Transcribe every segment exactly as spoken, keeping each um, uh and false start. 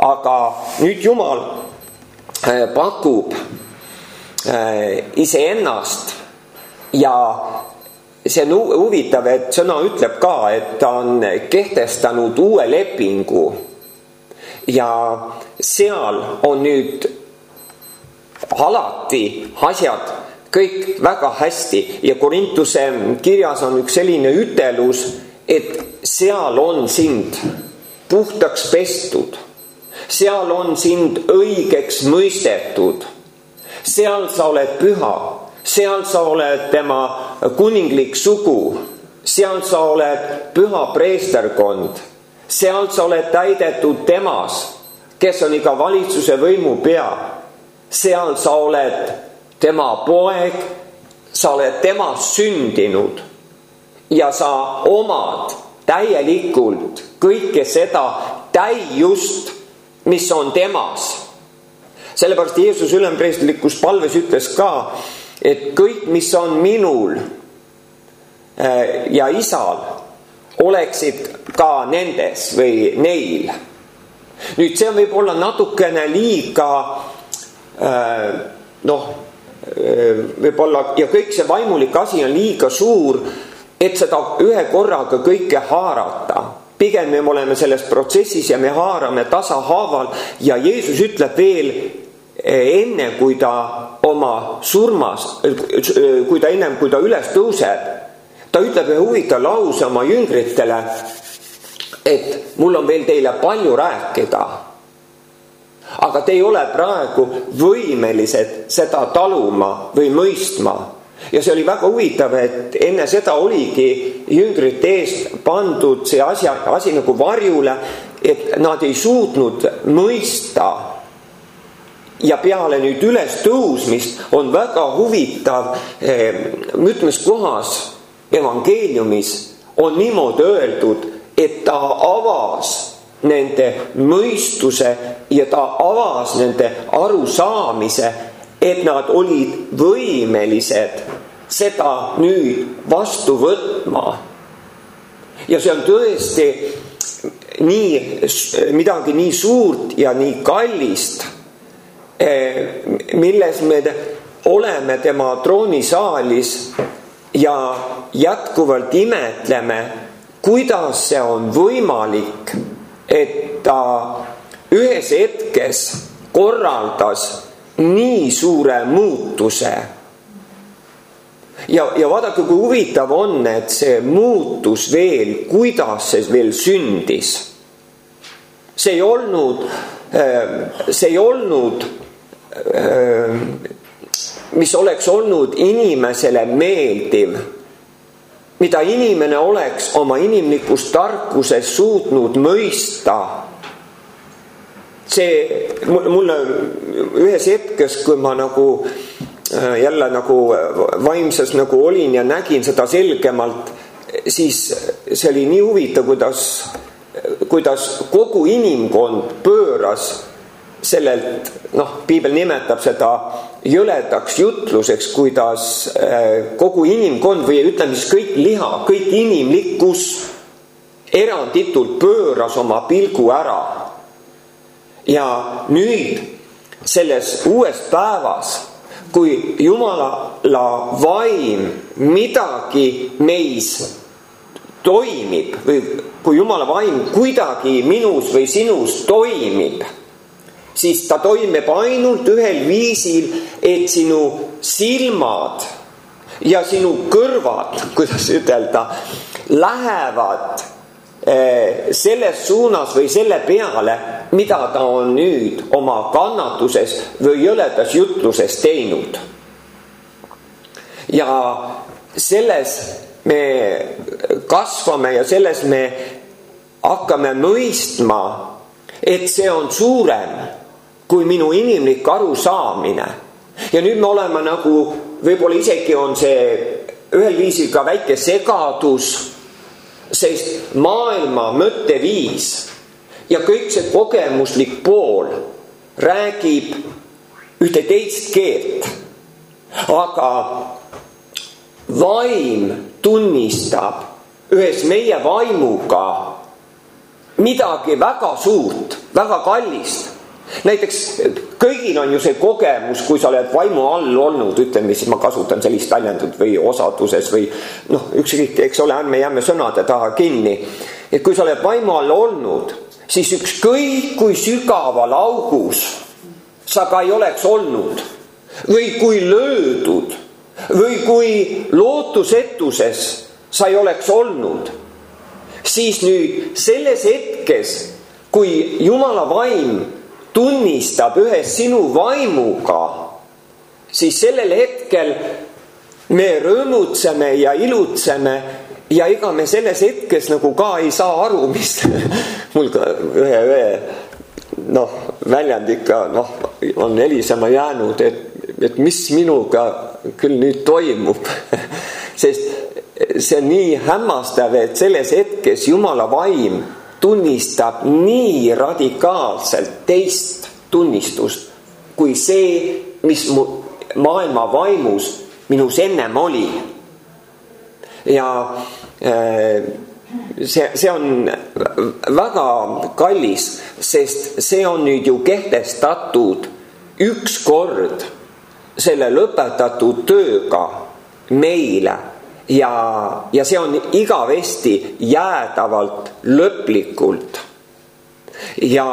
aga nüüd Jumal pakub iseennast ja see on huvitav, et sõna ütleb ka, et ta on kehtestanud uue lepingu ja seal on nüüd alati asjad kõik väga hästi ja Korintuse kirjas on üks selline ütelus, et seal on sind puhtaks pestud, seal on sind õigeks mõistetud, seal sa oled püha, seal sa oled tema kuninglik sugu, seal sa oled püha preesterkond, seal sa oled täidetud temas, kes on iga valitsuse võimu pea, seal sa oled tema poeg, sa oled temas sündinud ja sa omad täielikult kõike seda täiust, mis on temas. Sellepärast Jeesus ülempreestlikus palves ütles ka, et kõik, mis on minul ja isal, oleksid ka nendes või neil. Nüüd see võib olla natukene liiga noh, võib-olla ja kõik see vaimulik asi on liiga suur, et seda ühe korraga kõike haarata. Pigem me oleme selles protsessis ja me haarame tasahaaval ja Jeesus ütleb veel enne, kui ta oma surmas, kui ta ennem, kui ta üles tõuseb, ta ütleb ühe huvitav lause oma jüngritele, et mul on veel teile palju rääkida, aga te ei ole praegu võimelised seda taluma või mõistma. Ja see oli väga huvitav, et enne seda oligi jüngrite eest pandud see asi, asi nagu varjule, et nad ei suutnud mõista. Ja peale nüüd üles tõusmist on väga huvitav, mitmes kohas evangeeliumis on niimoodi öeldud, et ta avas nende mõistuse ja ta avas nende arusaamise, et nad olid võimelised seda nüüd vastu võtma. Ja see on tõesti nii, midagi nii suurt ja nii kallist, milles me oleme tema troonisaalis ja jätkuvalt imetleme, kuidas see on võimalik, et ta ühes hetkes korraldas nii suure muutuse. Ja, ja vaadake, kui huvitav on, et see muutus veel, kuidas see veel sündis. See ei olnud, see ei olnud, mis oleks olnud inimesele meeldiv, mida inimene oleks oma inimlikus tarkuses suutnud mõista. See mulle ühes hetkes, kui ma nagu jälle nagu vaimses nagu olin ja nägin seda selgemalt, siis see oli nii huvitav, kuidas, kuidas kogu inimkond pööras sellelt, noh, piibel nimetab seda jõledaks jutluseks, kuidas kogu inimkond või ütleme siis kõik liha, kõik inimlikkus eranditult pööras oma pilgu ära. Ja nüüd selles uues päevas, kui Jumala vaim midagi meis toimib või kui Jumala vaim kuidagi minus või sinus toimib, siis ta toimib ainult ühel viisil, et sinu silmad ja sinu kõrvad, kuidas ütelda, lähevad selles suunas või selle peale, mida ta on nüüd oma kannatuses või jõledas jutluses teinud. Ja selles me kasvame ja selles me hakkame mõistma, et see on suurem kui minu inimlik arusaamine. Ja nüüd me oleme nagu, võib-olla isegi on see ühel viisil ka väike segadus, sest maailma mõtteviis ja kõik see kogemuslik pool räägib ühte teist keelt. Aga vaim tunnistab ühes meie vaimuga midagi väga suurt, väga kallist. Näiteks kõigil on ju see kogemus, kui sa oled vaimu all olnud, ütleme, siis ma kasutan sellist väljendut või osaduses või noh, ükskõik, eks ole, me jääme sõnade taha kinni. Et kui sa oled vaimu all olnud, siis ükskõik kui sügaval augus sa ka ei oleks olnud või kui löödud või kui lootusetuses sa ei oleks olnud, siis nüüd selles hetkes, kui Jumala vaim tunnistab ühes sinu vaimuga, siis sellel hetkel me rõõmutseme ja ilutseme ja ega me selles hetkes nagu ka ei saa aru, mis mul ka ühe, ühe noh, väljend ikka noh, on helisema jäänud, et, et mis minuga küll nüüd toimub. Sest see on nii hämmastav, et selles hetkes Jumala vaim tunnistab nii radikaalselt teist tunnistust kui see, mis mu maailma vaimus minus ennem oli. Ja see, see on väga kallis, sest see on nüüd ju kehtestatud üks kord selle lõpetatud tööga meile. Ja, ja see on igavesti jäädavalt lõplikult. Ja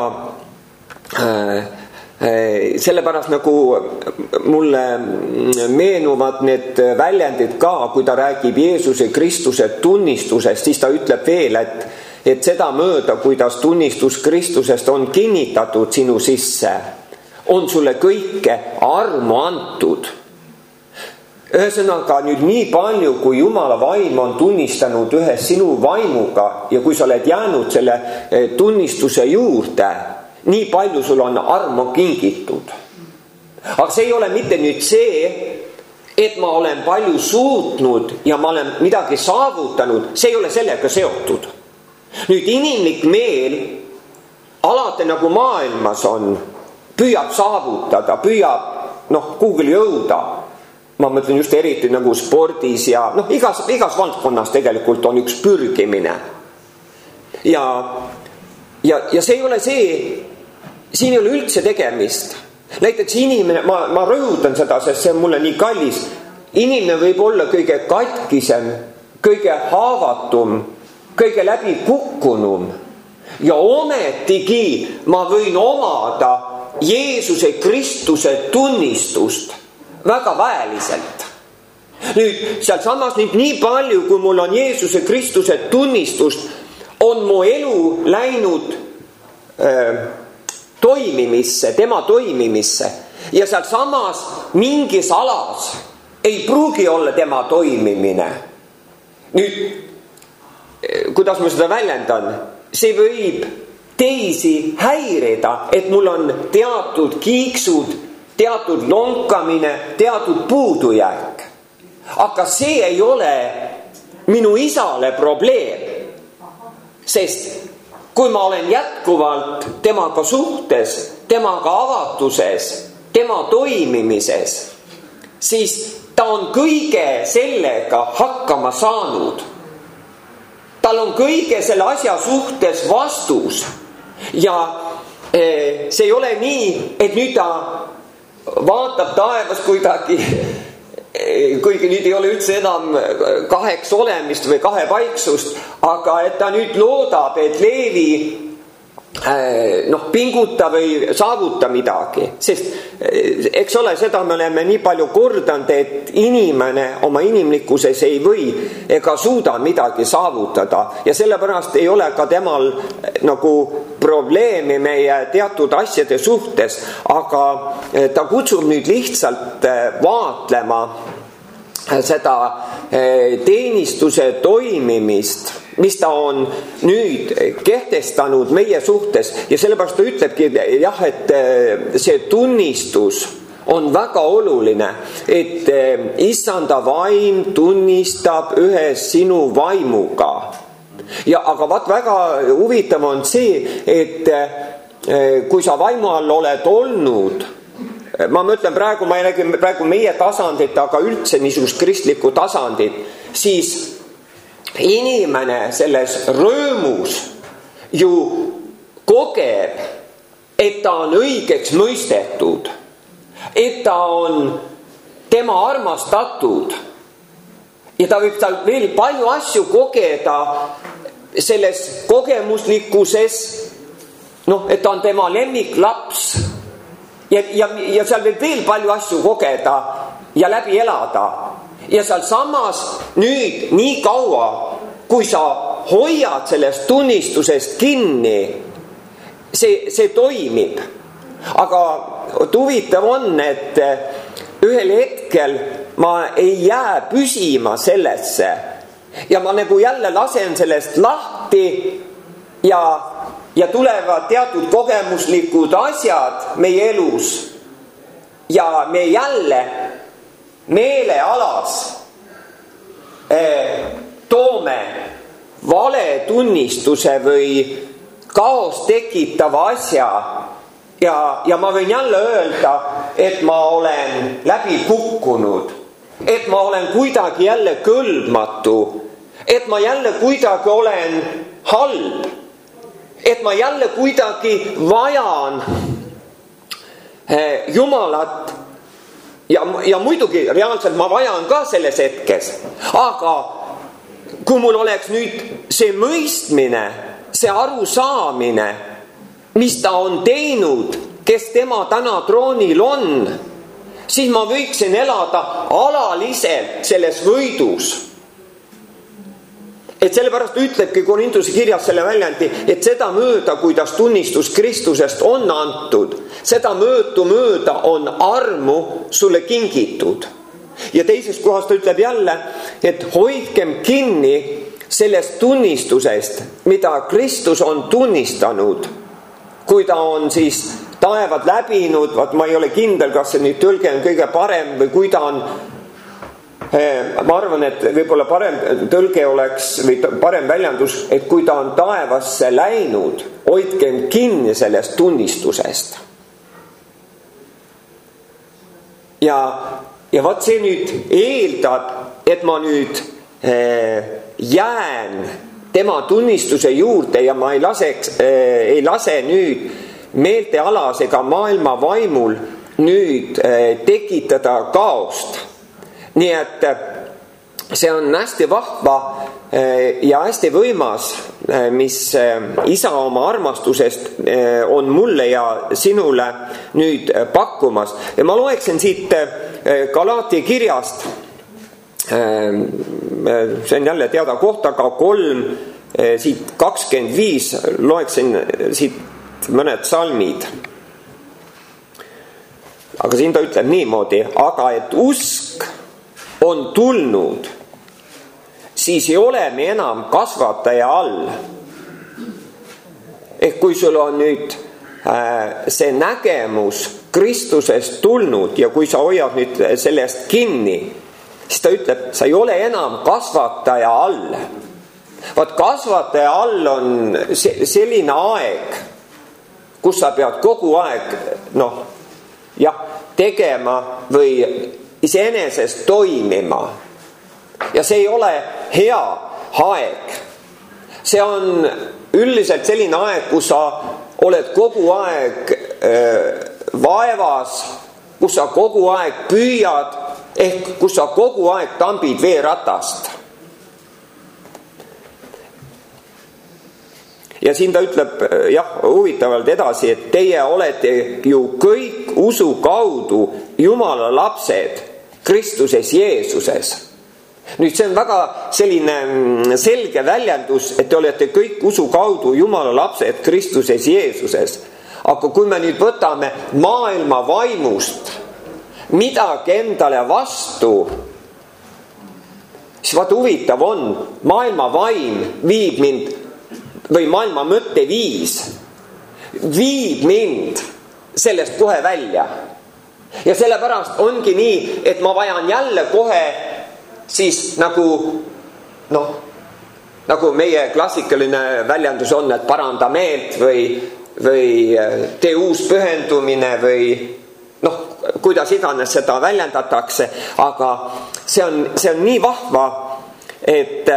äh, sellepärast nagu mulle meenuvad need väljendid ka, kui ta räägib Jeesuse Kristuse tunnistusest, siis ta ütleb veel, et, et seda mööda, kuidas tunnistus Kristusest on kinnitatud sinu sisse, on sulle kõike armu antud. Ühesõnaga nüüd nii palju, kui Jumala vaim on tunnistanud ühes sinu vaimuga ja kui sa oled jäänud selle tunnistuse juurde, nii palju sul on armu kingitud. Aga see ei ole mitte nüüd see, et ma olen palju suutnud ja ma olen midagi saavutanud, see ei ole sellega seotud. Nüüd inimlik meel, alati nagu maailmas on, püüab saavutada, püüab noh, kuhugile jõuda. Ma mõtlen just eriti nagu spordis ja noh, igas, igas valdkonnas tegelikult on üks pürgimine. Ja, ja, ja see ei ole see, siin ei ole üldse tegemist. Näiteks inimene, ma, ma rõhutan seda, sest see on mulle nii kallis. Inimene võib olla kõige katkisem, kõige haavatum, kõige läbi kukkunum. Ja ometigi ma võin omada Jeesuse Kristuse tunnistust väga väeliselt. Nüüd seal samas nüüd nii palju, kui mul on Jeesuse Kristuse tunnistust, on mu elu läinud äh, toimimisse, tema toimimisse. Ja seal samas mingis alas ei pruugi olla tema toimimine. Nüüd, kuidas ma seda väljendan? See võib teisi häirida, et mul on teatud kiiksud, teatud lonkamine, teatud puudujääk. Aga see ei ole minu isale probleem. Sest kui ma olen jätkuvalt temaga suhtes, temaga avatuses, tema toimimises, siis ta on kõige sellega hakkama saanud. Tal on kõige selle asja suhtes vastus. Ja see ei ole nii, et nüüd ta vaatab taevas kuidagi, kuigi nüüd ei ole üldse enam kaheks olemist või kahepaiksust, aga et ta nüüd loodab, et Leevi noh, pinguta või saavuta midagi. Sest eks ole, seda me oleme nii palju kordanud, et inimene oma inimlikkuses ei või ega suuda midagi saavutada. Ja sellepärast ei ole ka temal nagu probleemi meie teatud asjade suhtes, aga ta kutsub nüüd lihtsalt vaatlema seda teenistuse toimimist, mis ta on nüüd kehtestanud meie suhtes. Ja sellepärast ta ütlebki, jah, et see tunnistus on väga oluline, et issanda vaim tunnistab ühes sinu vaimuga. Ja aga vaat väga huvitav on see, et kui sa vaimu all oled olnud, ma mõtlen praegu, ma ei räägi praegu meie tasandit, aga üldse niisugust kristlikku tasandit, siis inimene selles rõõmus ju kogeb et ta on õigeks mõistetud, et ta on tema armastatud ja ta võib tal veel palju asju kogeda selles kogemuslikkuses, noh, et ta on tema lemmiklaps ja, ja, ja seal võib veel palju asju kogeda ja läbi elada. Ja seal samas nüüd nii kaua, kui sa hoiad sellest tunnistusest kinni, see, see toimib. Aga huvitav on, et ühel hetkel ma ei jää püsima sellesse ja ma nagu jälle lasen sellest lahti ja, ja tulevad teatud kogemuslikud asjad meie elus ja me jälle meelealas eh, toome vale tunnistuse või kaos tekitava asja ja, ja ma võin jälle öelda, et ma olen läbi kukkunud, et ma olen kuidagi jälle kõlbmatu, et ma jälle kuidagi olen halb, et ma jälle kuidagi vajan eh, Jumalat ja, ja muidugi reaalselt ma vajan ka selles hetkes, aga kui mul oleks nüüd see mõistmine, see arusaamine, mis ta on teinud, kes tema täna troonil on, siis ma võiksin elada alaliselt selles võidus. Et sellepärast ütlebki Korintuse kirjas selle väljendi, et seda mööda, kuidas tunnistus Kristusest on antud, seda möödu mööda on armu sulle kingitud. Ja teises kohas ta ütleb jälle, et hoidkem kinni sellest tunnistusest, mida Kristus on tunnistanud, kui ta on siis taevad läbinud, vaat ma ei ole kindel, kas see nüüd tõlge on kõige parem või kui ta on, ma arvan, et võib-olla parem tõlge oleks või parem väljendus, et kui ta on taevasse läinud, hoidkem kinni sellest tunnistusest. Ja, ja vaat see nüüd eeldab, et ma nüüd jään tema tunnistuse juurde ja ma ei, laseks, äh, ei lase nüüd meeltealas ega maailma vaimul nüüd äh, tekitada kaost. Nii et see on hästi vahva äh, ja hästi võimas, äh, mis äh, isa oma armastusest äh, on mulle ja sinule nüüd äh, pakkumas. Ja ma loeksin siit äh, Galaati kirjast, see on jälle teada koht, aga kolm, siit kakskümmend viis, loeksin siit mõned salmid. Aga siin ta ütleb niimoodi, aga et usk on tulnud, siis ei ole me enam kasvataja all. Ehk kui sul on nüüd see nägemus Kristusest tulnud ja kui sa hoiad nüüd sellest kinni, siis ta ütleb, sa ei ole enam kasvataja all. Vaat kasvataja all on selline aeg, kus sa pead kogu aeg noh, jah, tegema või iseenesest toimima. Ja see ei ole hea aeg. See on üldiselt selline aeg, kus sa oled kogu aeg äh, vaevas, kus sa kogu aeg püüad, ehk kus sa kogu aeg tambid veeratast. Ja siin ta ütleb jah, huvitavalt edasi, et teie olete ju kõik usu kaudu Jumala lapsed Kristuses Jeesuses. Nüüd see on väga selline selge väljendus, et te olete kõik usu kaudu Jumala lapsed Kristuses Jeesuses. Aga kui me nüüd võtame maailma vaimust midagi endale vastu, siis vaata huvitav on, maailma vaim viib mind, või maailma mõtteviis viib mind sellest kohe välja. Ja sellepärast ongi nii, et ma vajan jälle kohe siis nagu, noh, nagu meie klassikaline väljendus on, et paranda meelt või, või tee uus pühendumine või noh, kuidas iganes seda väljendatakse, aga see on, see on nii vahva, et,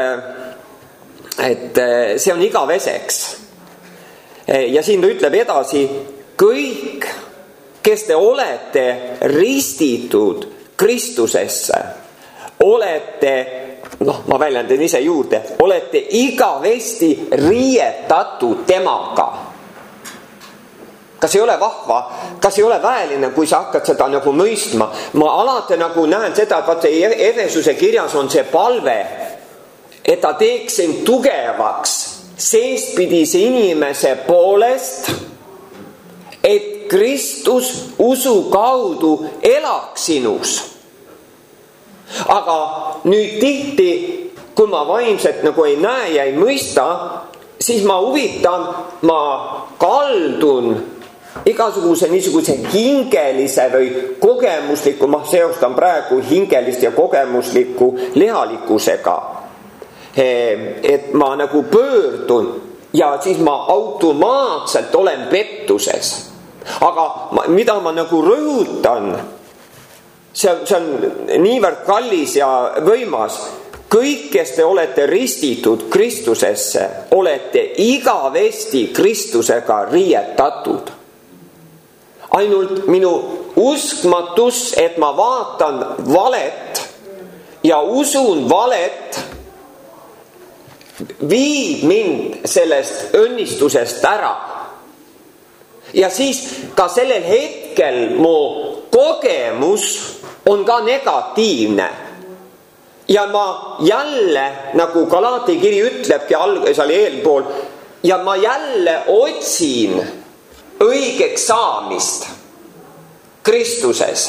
et see on igaveseks. Ja siin ta ütleb edasi, kõik, kes te olete ristitud Kristusesse, olete, noh, ma väljendan ise juurde, olete igavesti riietatud temaga. Kas ei ole vahva, kas ei ole väeline, kui sa hakkad seda nagu mõistma? Ma alati nagu näen seda, et vaata Efesuse kirjas on see palve, et ta teeks sind tugevaks seestpidise inimese poolest, et Kristus usu kaudu elaks sinus. Aga nüüd tihti, kui ma vaimselt nagu ei näe ja ei mõista, siis ma huvitan, ma kaldun igasuguse niisuguse hingelise või kogemusliku, ma seostan praegu hingelist ja kogemusliku lehalikkusega. Et ma nagu pöördun ja siis ma automaatselt olen pettuses. Aga ma, mida ma nagu rõhutan, see, see on niivõrd kallis ja võimas. Kõik, kes te olete ristitud Kristusesse, olete igavesti Kristusega riietatud. Ainult minu uskmatus, et ma vaatan valet ja usun valet, viib mind sellest õnnistusest ära. Ja siis ka sellel hetkel mu kogemus on ka negatiivne. Ja ma jälle, nagu Galaati kiri ütlebki, alges oli eelpool, ja ma jälle otsin õigeks saamist Kristuses.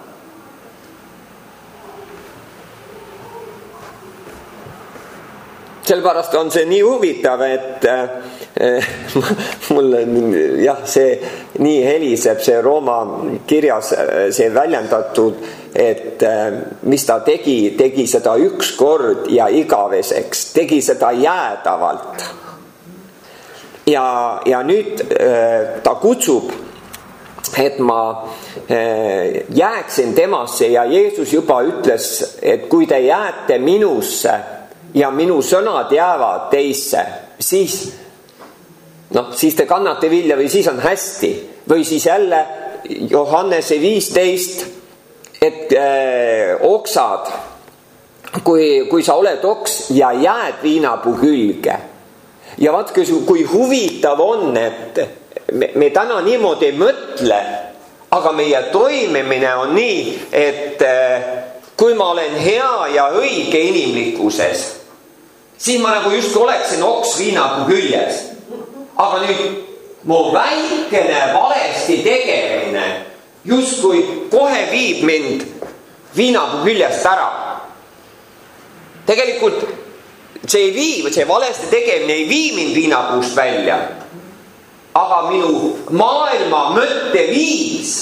Sellepärast on see nii huvitav, et äh, mulle jah, see nii heliseb, see Rooma kirjas see väljendatud, et äh, mis ta tegi, tegi seda üks kord ja igaveseks, tegi seda jäädavalt. Ja, ja nüüd äh, ta kutsub, et ma äh, jääksin temasse ja Jeesus juba ütles, et kui te jääte minusse ja minu sõnad jäävad teisse, siis, noh, siis te kannate vilja või siis on hästi. Või siis jälle Johannese viisteist, et äh, oksad, kui, kui sa oled oks ja jääd viinapuu külge. Ja vaatke, kui huvitav on, et me, me täna niimoodi ei mõtle, aga meie toimimine on nii, et äh, kui ma olen hea ja õige inimlikkuses, siis ma nagu just oleksin oks viinapuu küljes. Aga nüüd mu väikene valesti tegemine justkui kohe viib mind viinapuu küljest ära. Tegelikult see ei vii, see valesti tegemine ei vii mind viinapuust välja. Aga minu maailma mõtteviis,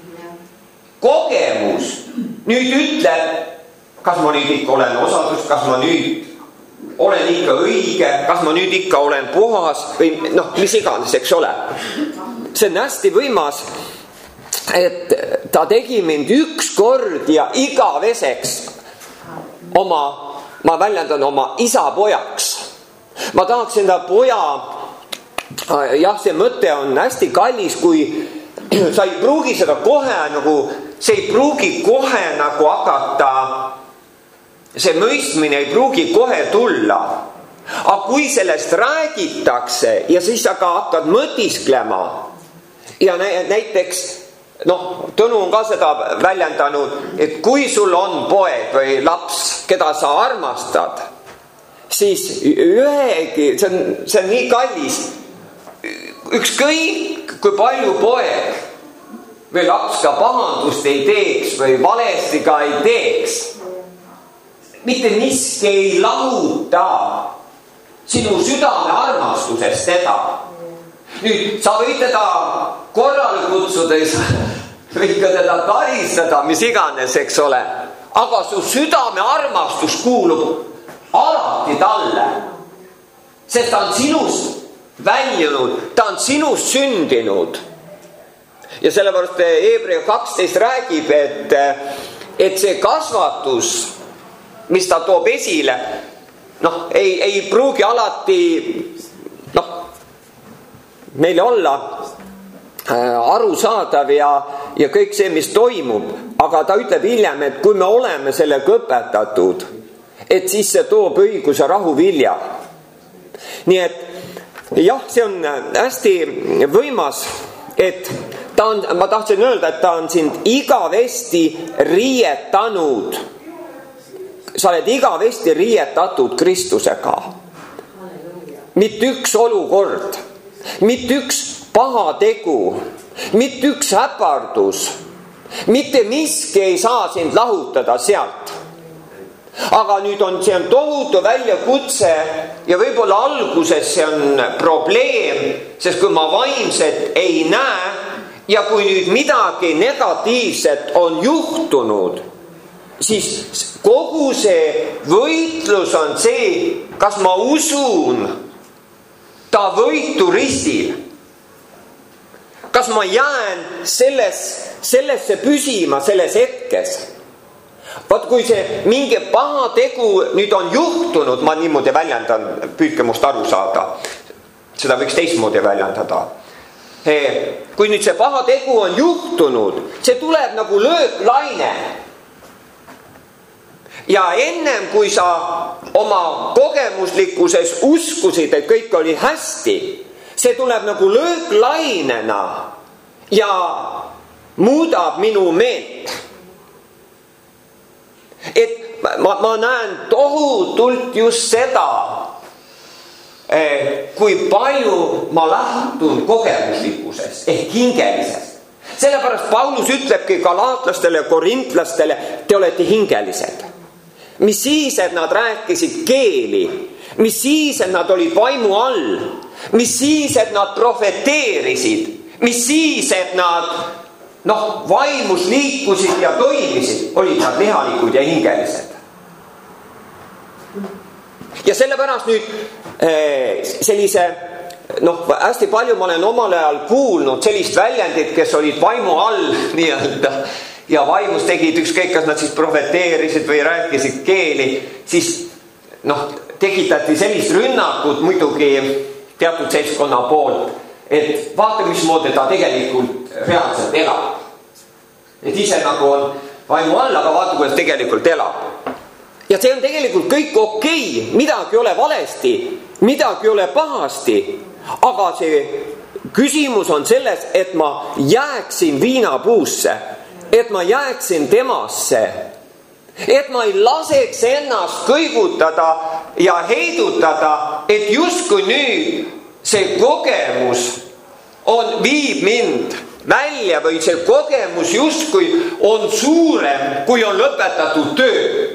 kogemus nüüd ütleb, kas ma nüüd ikka olen osadus, kas ma nüüd olen ikka õige, kas ma nüüd ikka olen puhas või noh, mis iganes, eks ole. See on hästi võimas, et ta tegi mind üks kord ja igaveseks oma, ma väljendan oma isa pojaks. Ma tahaks enda poja, jah, see mõte on hästi kallis, kui sa ei pruugi seda kohe nagu, see ei pruugi kohe nagu hakata, see mõistmine ei pruugi kohe tulla. Aga kui sellest räägitakse ja siis aga hakkad mõtisklema ja näiteks, noh, Tõnu on ka seda väljendanud, et kui sul on poeg või laps, keda sa armastad, siis ühegi, see on, see on nii kallis, ükskõik kui palju poeg või laps ka pahandust ei teeks või valesti ka ei teeks, mitte miski ei lahuta sinu südame armastusest teda. Nüüd, sa võid teda korral kutsudes, võid ka teda karistada, mis iganes, eks ole. Aga su südame armastus kuulub alati talle. Sest ta on sinust väljunud, ta on sinust sündinud. Ja sellepärast Hebrea kaksteist räägib, et, et see kasvatus, mis ta toob esile, noh, ei, ei pruugi alati, noh, meile olla arusaadav ja, ja kõik see, mis toimub, aga ta ütleb hiljem, et kui me oleme sellega õpetatud, et siis see toob õigus ja rahu vilja. Nii et jah, see on hästi võimas, et ta on, ma tahtsin öelda, et ta on sind igavesti riietanud. Sa oled igavesti riietatud Kristusega. Mitte üks olukord, mitte üks paha tegu, mitte üks häpardus, mitte miski ei saa sind lahutada sealt. Aga nüüd on, see on tohutu väljakutse ja võib-olla alguses see on probleem, sest kui ma vaimset ei näe ja kui nüüd midagi negatiivset on juhtunud, siis kogu see võitlus on see, kas ma usun ta võitu ristil. Kas ma jään selles, sellesse püsima selles hetkes? Vaat kui see mingi paha tegu nüüd on juhtunud, ma niimoodi väljendan, püüdke must aru saada. Seda võiks teistmoodi väljendada. Kui nüüd see paha tegu on juhtunud, see tuleb nagu lööklaine. Ja ennem kui sa oma kogemuslikkuses uskusid, et kõik oli hästi, see tuleb nagu lööklainena ja muudab minu meelt. Et ma, ma näen tohutult just seda, kui palju ma lähtun kogemuslikkusest ehk hingelisest. Sellepärast Paulus ütlebki galaatlastele ja korintlastele, te olete hingelised. Mis siis, et nad rääkisid keeli, mis siis, et nad olid vaimu all, mis siis, et nad profeteerisid, mis siis, et nad noh, vaimus liikusid ja toimisid, olid nad lihalikud ja hingelised. Ja sellepärast nüüd sellise, noh, hästi palju ma olen omal ajal kuulnud sellist väljendit, kes olid vaimu all nii-öelda ja vaimus tegid ükskõik, kas nad siis profeteerisid või rääkisid keeli, siis noh, tekitati sellist rünnakut muidugi teatud seltskonna poolt, et vaata, mismoodi ta tegelikult reaalselt elab. Et ise nagu on vaimu all, aga vaata, kuidas tegelikult elab. Ja see on tegelikult kõik okei, midagi ei ole valesti, midagi ei ole pahasti, aga see küsimus on selles, et ma jääksin viinapuusse, et ma jääksin temasse, et ma ei laseks ennast kõigutada ja heidutada, et justkui nüüd see kogemus on, viib mind välja või see kogemus justkui on suurem, kui on lõpetatud töö.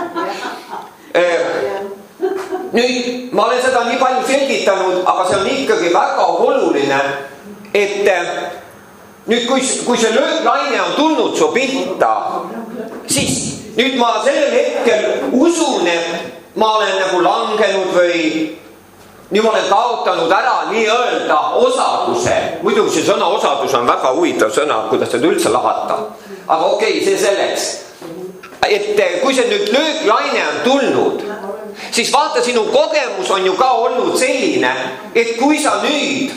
Nüüd, ma olen seda nii palju selgitanud, aga see on ikkagi väga oluline, et nüüd, kui, kui see lööklaine on tulnud su pihta, siis nüüd ma sellel hetkel usun, et ma olen nagu langenud või nüüd ma olen kaotanud ära nii-öelda osaduse. Muidugi see sõna osadus on väga huvitav sõna, kuidas seda üldse lahata. Aga okei, see selleks. Et kui see nüüd lööklaine on tulnud, siis vaata, sinu kogemus on ju ka olnud selline, et kui sa nüüd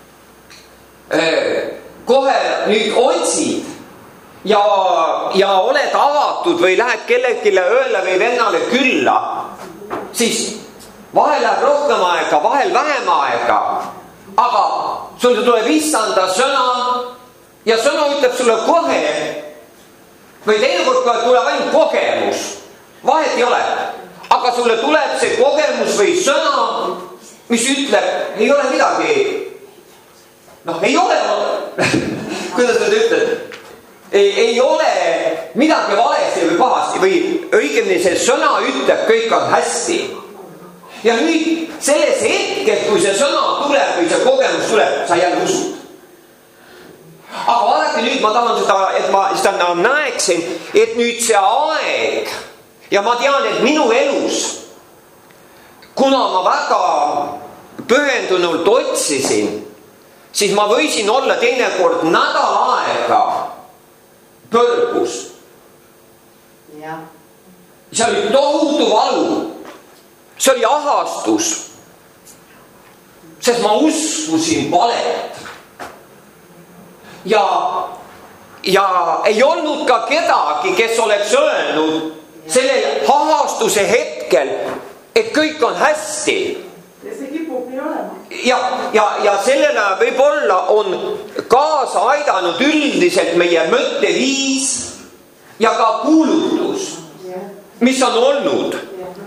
kohe nüüd otsid ja, ja oled avatud või lähed kellelegi ööle või vennale külla, siis vahel läheb rohkem aega, vahel vähem aega, aga sul tuleb issanda sõna ja sõna ütleb sulle kohe või teinekord tuleb ainult kogemus, vahet ei ole, aga sulle tuleb see kogemus või sõna, mis ütleb, ei ole midagi, noh, ei ole, kuidas nüüd ütled, ei, ei ole midagi valesti või pahasti või õigemini see sõna ütleb, kõik on hästi. Ja nüüd selles hetkes, kui see sõna tuleb või see kogemus tuleb, sa jälle usud. Aga vaadake nüüd, ma tahan seda, et ma seda näeksin, et nüüd see aeg ja ma tean, et minu elus, kuna ma väga pühendunult otsisin, siis ma võisin olla teinekord nädal aega põrgus. Ja. See oli tohutu valu. See oli ahastus. Sest ma uskusin valet. ja, ja ei olnud ka kedagi, kes oleks öelnud sellel hahastuse hetkel, et kõik on hästi. Ja see kipub nii olema. Ja, ja, ja sellele võib-olla on kaasa aidanud üldiselt meie mõtteviis ja ka kuulutus, mis on olnud.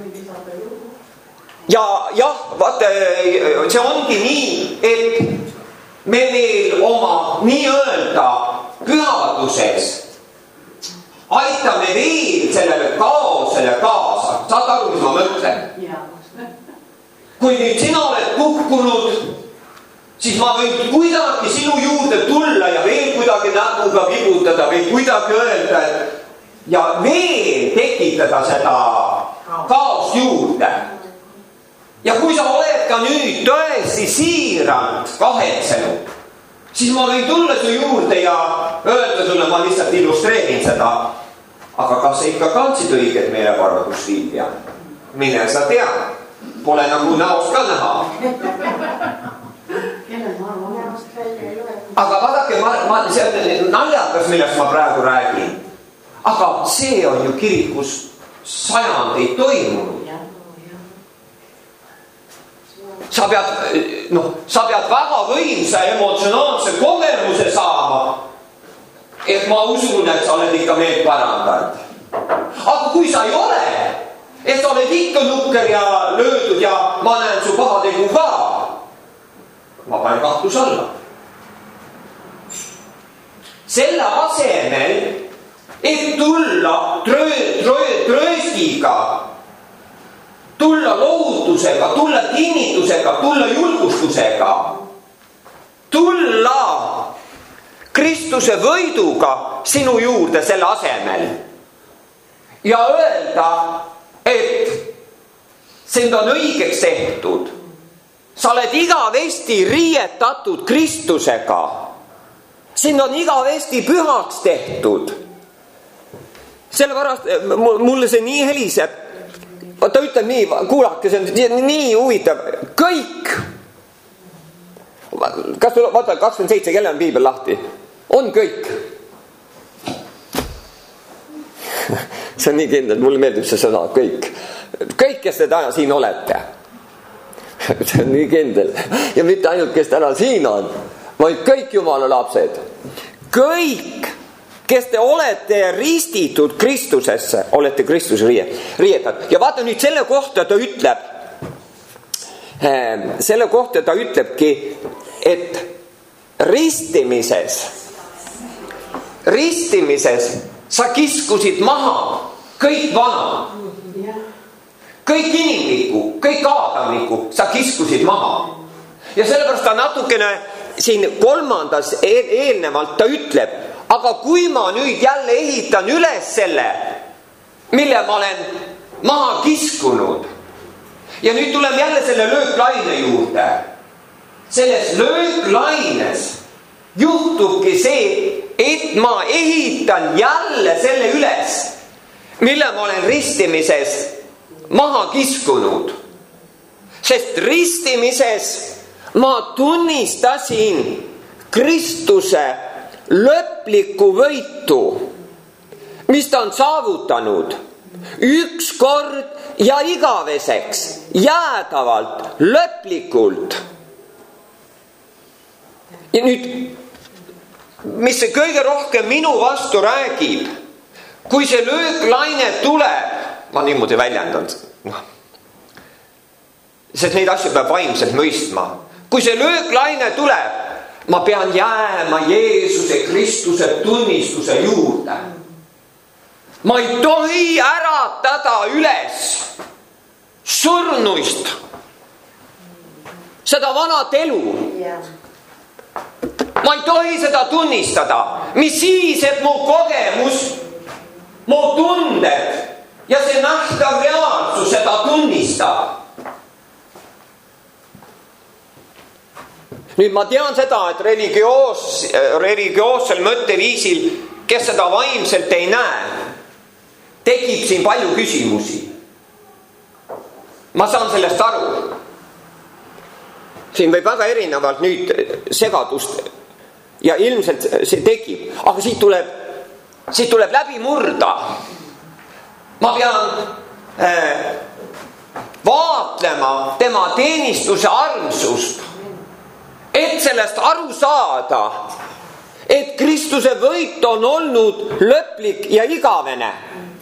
Ja jah, vaata, see ongi nii, et me veel oma nii-öelda pühaduses aitame veel sellele kaosele kaasa. Saad aru, mis ma mõtlen? Kui nüüd sina oled kukkunud, siis ma võin kuidagi sinu juurde tulla ja veel kuidagi näpuga vibutada või kuidagi öelda, et ja veel tekitada seda kaost juurde. Ja kui sa oled ka nüüd tõesti siiralt kahetsenud, siis ma võin tulla su juurde ja öelda sulle, ma lihtsalt illustreerin seda. Aga kas sa ikka kandsid õiged meeleparvadusliivi? Mine sa tea, pole nagu näost ka näha. Aga vaadake, ma, ma, see on naljakas, millest ma praegu räägin. Aga see on ju kirikus sajandeid toimunud. Sa pead, noh, sa pead väga võimsa emotsionaalse kogemuse saama, et ma usun, et sa oled ikka meelt parandanud. Aga kui sa ei ole, et sa oled ikka nukker ja löödud ja ma näen su pahategu ka, ma panen kahtlus alla. Selle asemel, et tulla tröö, tröö, trööstiga, tulla lohutusega, tulla kinnitusega, tulla julgustusega, tulla Kristuse võiduga sinu juurde selle asemel ja öelda, et sind on õigeks tehtud. Sa oled igavesti riietatud Kristusega. Sind on igavesti pühaks tehtud. Sellepärast mulle see nii heliseb. Ta ütleb nii, kuulake, see on nii huvitav. Kõik. Kas tu, vaata, kakskümmend seitse, kelle on piibel lahti? On kõik. See on nii kindel, mulle meeldib see sõna, kõik. Kõik, kes te täna siin olete. See on nii kindel. Ja mitte ainult, kes täna siin on, vaid kõik Jumala lapsed. Kõik, kes te olete ristitud Kristusesse, olete Kristuse riietad. Ja vaata nüüd selle kohta ta ütleb, selle kohta ta ütlebki, et ristimises, ristimises sa kiskusid maha kõik vana, kõik inimlikku, kõik aadamlikku, sa kiskusid maha. Ja sellepärast ta natukene siin kolmandas eelnevalt ta ütleb, aga kui ma nüüd jälle ehitan üles selle, mille ma olen maha kiskunud, ja nüüd tuleme jälle selle lööklaine juurde. Selles lööklaines juhtubki see, et ma ehitan jälle selle üles, mille ma olen ristimises maha kiskunud. Sest ristimises ma tunnistasin Kristuse lõplikku võitu, mis ta on saavutanud üks kord ja igaveseks, jäädavalt, lõplikult. Ja nüüd, mis see kõige rohkem minu vastu räägib, kui see lööklaine tuleb, ma niimoodi väljendan, sest neid asju peab vaimselt mõistma. Kui see lööklaine tuleb, ma pean jääma Jeesuse Kristuse tunnistuse juurde. Ma ei tohi äratada üles surnuist seda vanat elu. Ma ei tohi seda tunnistada, mis siis, et mu kogemus, mu tunded ja see nähtav reaalsus seda tunnistab. Nüüd ma tean seda, et religioos, religioossel mõtteviisil, kes seda vaimselt ei näe, tekib siin palju küsimusi. Ma saan sellest aru. Siin võib väga erinevalt nüüd segadust ja ilmselt see tekib, aga siit tuleb, siit tuleb läbi murda. Ma pean äh, vaatlema tema teenistuse armsust, et sellest aru saada, et Kristuse võit on olnud lõplik ja igavene.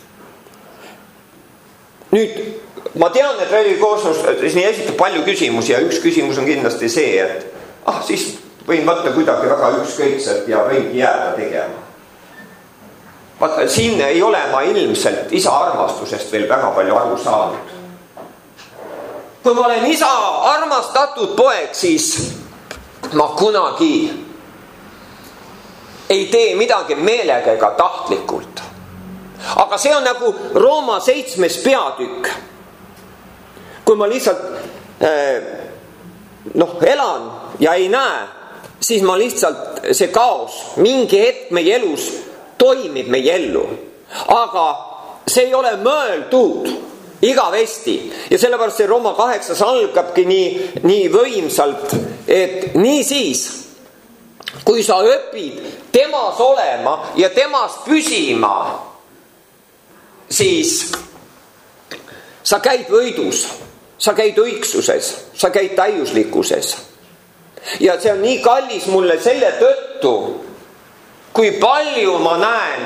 Nüüd, ma tean, et religioossus siin esitab palju küsimusi ja üks küsimus on kindlasti see, et ah, siis võin võtta kuidagi väga ükskõikselt ja võingi jääda tegema. Vaata, siin ei ole ma ilmselt isa armastusest veel väga palju aru saanud. Kui ma olen isa armastatud poeg, siis ma kunagi ei tee midagi meelega ega tahtlikult. Aga see on nagu Rooma seitsmes peatükk. Kui ma lihtsalt eh, noh, elan ja ei näe, siis ma lihtsalt see kaos mingi hetk meie elus toimib meie ellu. Aga see ei ole mõeldud igavesti. Ja sellepärast see Rooma kaheksas algabki nii, nii võimsalt, et nii siis, kui sa õpid temas olema ja temas püsima, siis sa käid võidus, sa käid õigsuses, sa käid täiuslikkuses. Ja see on nii kallis mulle selle tõttu, kui palju ma näen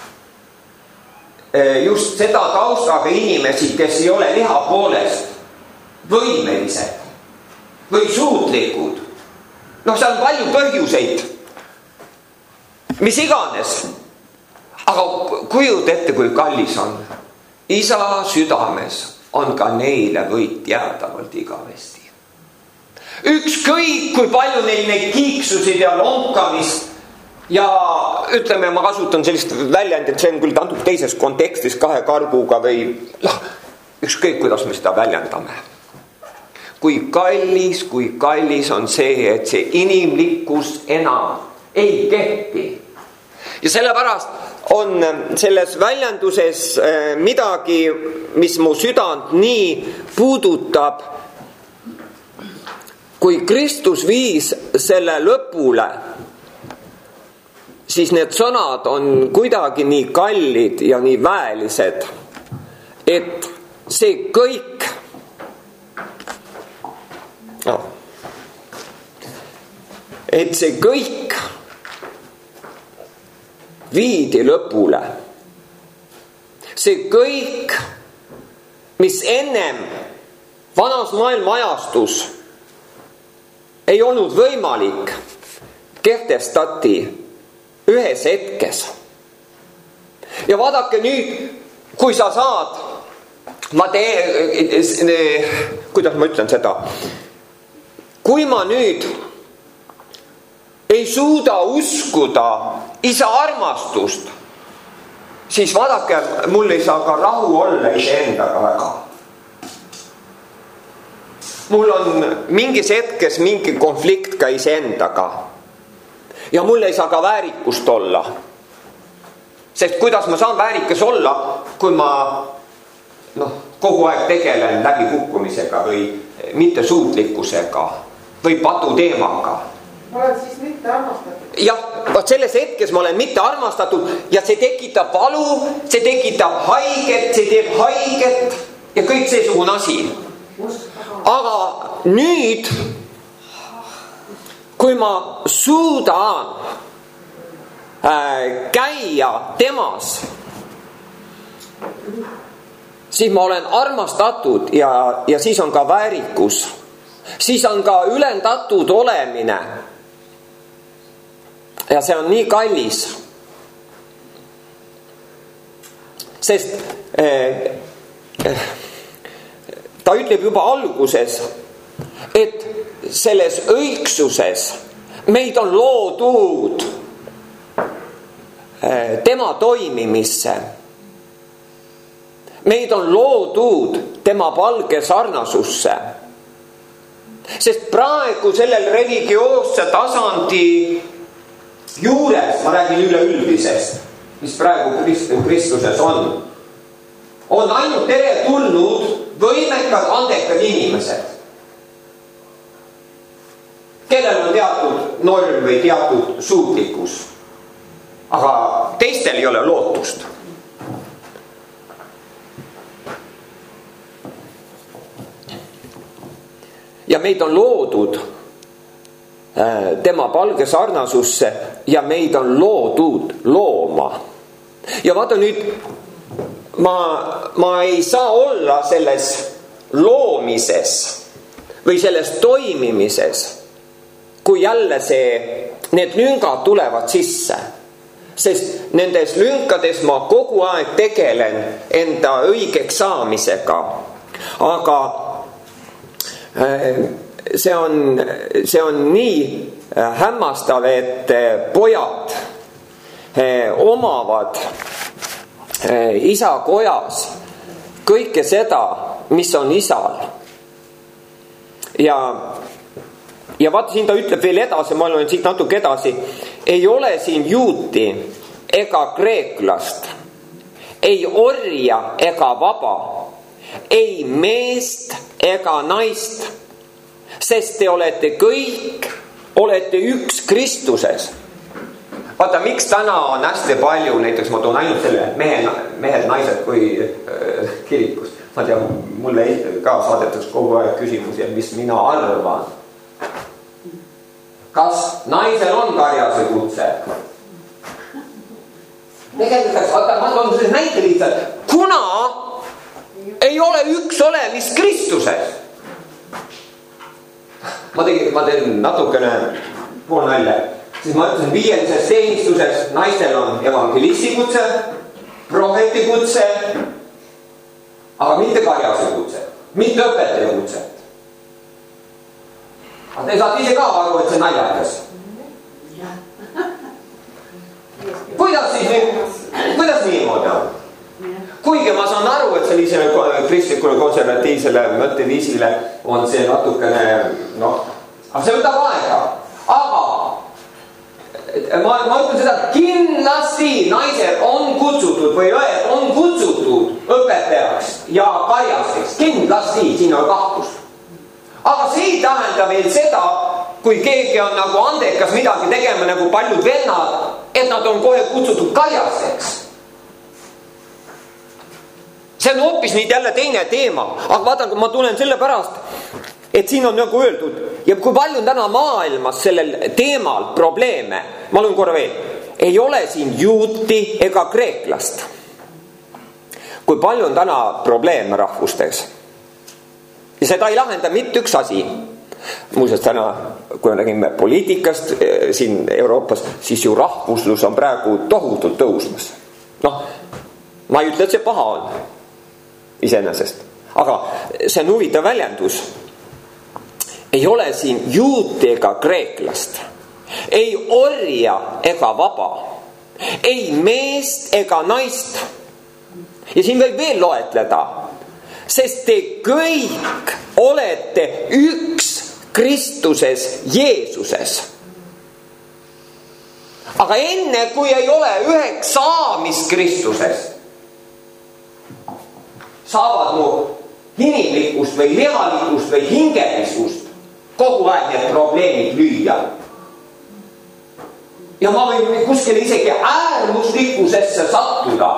just seda taustaga inimesi, kes ei ole liha poolest võimelised või suutlikud. Noh, see on palju põhjuseid, mis iganes. Aga kujuta ette, kui kallis on. Isa südames on ka neile võit jäädavalt igavesti. Ükskõik, kui palju neil neid kiiksusid ja lonkamist ja ütleme, ma kasutan sellist väljendit, see on küll antud teises kontekstis kahe karguga või noh, ükskõik, kuidas me seda väljendame. Kui kallis, kui kallis on see, et see inimlikkus enam ei kehti. Ja sellepärast on selles väljenduses midagi, mis mu südant nii puudutab. Kui Kristus viis selle lõpule, siis need sõnad on kuidagi nii kallid ja nii väelised, et see kõik no, et see kõik viidi lõpule. See kõik, mis ennem vanas maailma ajastus ei olnud võimalik, kehtestati ühes hetkes. Ja vaadake nüüd, kui sa saad, ma tee, kuidas ma ütlen seda, kui ma nüüd ei suuda uskuda isa armastust, siis vaadake, mul ei saa ka rahu olla iseendaga väga. Mul on mingis hetkes mingi konflikt ka iseendaga. Ja mul ei saa ka väärikust olla. Sest kuidas ma saan väärikas olla, kui ma noh, kogu aeg tegelen läbikukkumisega või mittesuutlikkusega või patuteemaga. Ma olen siis mitte armastatud. Jah, vaat selles hetkes ma olen mitte armastatud ja see tekitab valu, see tekitab haiget, see teeb haiget ja kõik seesugune asi. Aga nüüd, kui ma suudan äh, käia temas, siis ma olen armastatud ja, ja siis on ka väärikus. Siis on ka ülendatud olemine. Ja see on nii kallis. Sest eh, eh, ta ütleb juba alguses, et selles õigsuses meid on loodud eh, tema toimimisse. Meid on loodud tema palge sarnasusse. Sest praegu sellel religioosse tasandi juures, ma räägin üleüldisest, mis praegu Kristuses on, on ainult tere tulnud võimekad, andekad inimesed, kellel on teatud norm või teatud suutlikkus. Aga teistel ei ole lootust. Ja meid on loodud tema palge sarnasusse ja meid on loodud looma. Ja vaata nüüd, ma, ma ei saa olla selles loomises või selles toimimises, kui jälle see, need lüngad tulevad sisse. Sest nendes lünkades ma kogu aeg tegelen enda õigeks saamisega. Aga see on, see on nii hämmastav, et pojad omavad isa kojas kõike seda, mis on isal. Ja, ja vaata, siin ta ütleb veel edasi, ma olen siit natuke edasi, ei ole siin juuti ega kreeklast, ei orja ega vaba, ei meest ega naist, sest te olete kõik, olete üks Kristuses. Vaata, miks täna on hästi palju, näiteks ma toon ainult selle mehe, mehed, naised kui äh, kirikus. Ma tean, mulle ka saadetakse kogu aeg küsimusi, et mis mina arvan. Kas naisel on karjase kutse? Tegelikult, vaata, ma toon selle näite lihtsalt, kuna ei ole üks olemis Kristuses. Ma tegin, ma teen natukene pool nalja. Siis ma ütlesin, viielises teenistuses naistel on evangelisti kutse, prohveti kutse, aga mitte karjase kutse, mitte õpetaja kutse. Aga te saate ise ka aru, et see naljakas. Kuidas siis nüüd, kuidas niimoodi on? Kuigi ma saan aru, et sellisele kristlikule konservatiivsele mõtteviisile on see natukene, noh, aga see võtab aega. Aga ma, ma ütlen seda, et kindlasti naised on kutsutud või õed on kutsutud õpetajaks ja karjasteks. Kindlasti, siin on kahtlus. Aga see ei tähenda veel seda, kui keegi on nagu andekas midagi tegema, nagu paljud vennad, et nad on kohe kutsutud karjasteks. See on hoopis nüüd jälle teine teema. Aga vaatan, kui ma tulen selle pärast, et siin on nagu öeldud, ja kui palju on täna maailmas sellel teemal probleeme, ma olen korra veel, ei ole siin juuti ega kreeklast. Kui palju on täna probleeme rahvustes. Ja seda ei lahenda mitte üks asi. Muuseas täna, kui räägime poliitikast siin Euroopas, siis ju rahvuslus on praegu tohutult tõusmas. Noh, ma ei ütle, et see paha on iseenesest. Aga see on huvitav väljendus. Ei ole siin juuti ega kreeklast. Ei orja ega vaba. Ei meest ega naist. Ja siin võib veel loetleda. Sest te kõik olete üks Kristuses Jeesuses. Aga enne kui ei ole üheks saamist Kristuses, saavad mu inimlikust või lihalikust või hingelisust kogu aeg need probleemid lüüa. Ja ma võin kuskile isegi äärmuslikkusesse sattuda.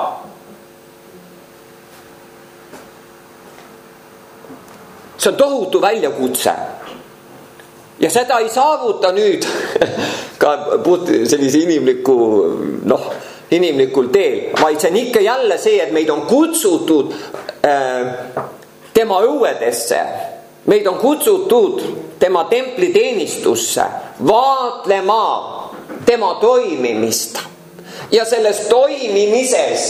See on tohutu väljakutse. Ja seda ei saavuta nüüd ka sellise inimliku, noh, inimlikul teel, vaid see on ikka jälle see, et meid on kutsutud äh, tema õuedesse. Meid on kutsutud tema templiteenistusse vaatlema tema toimimist. Ja selles toimimises,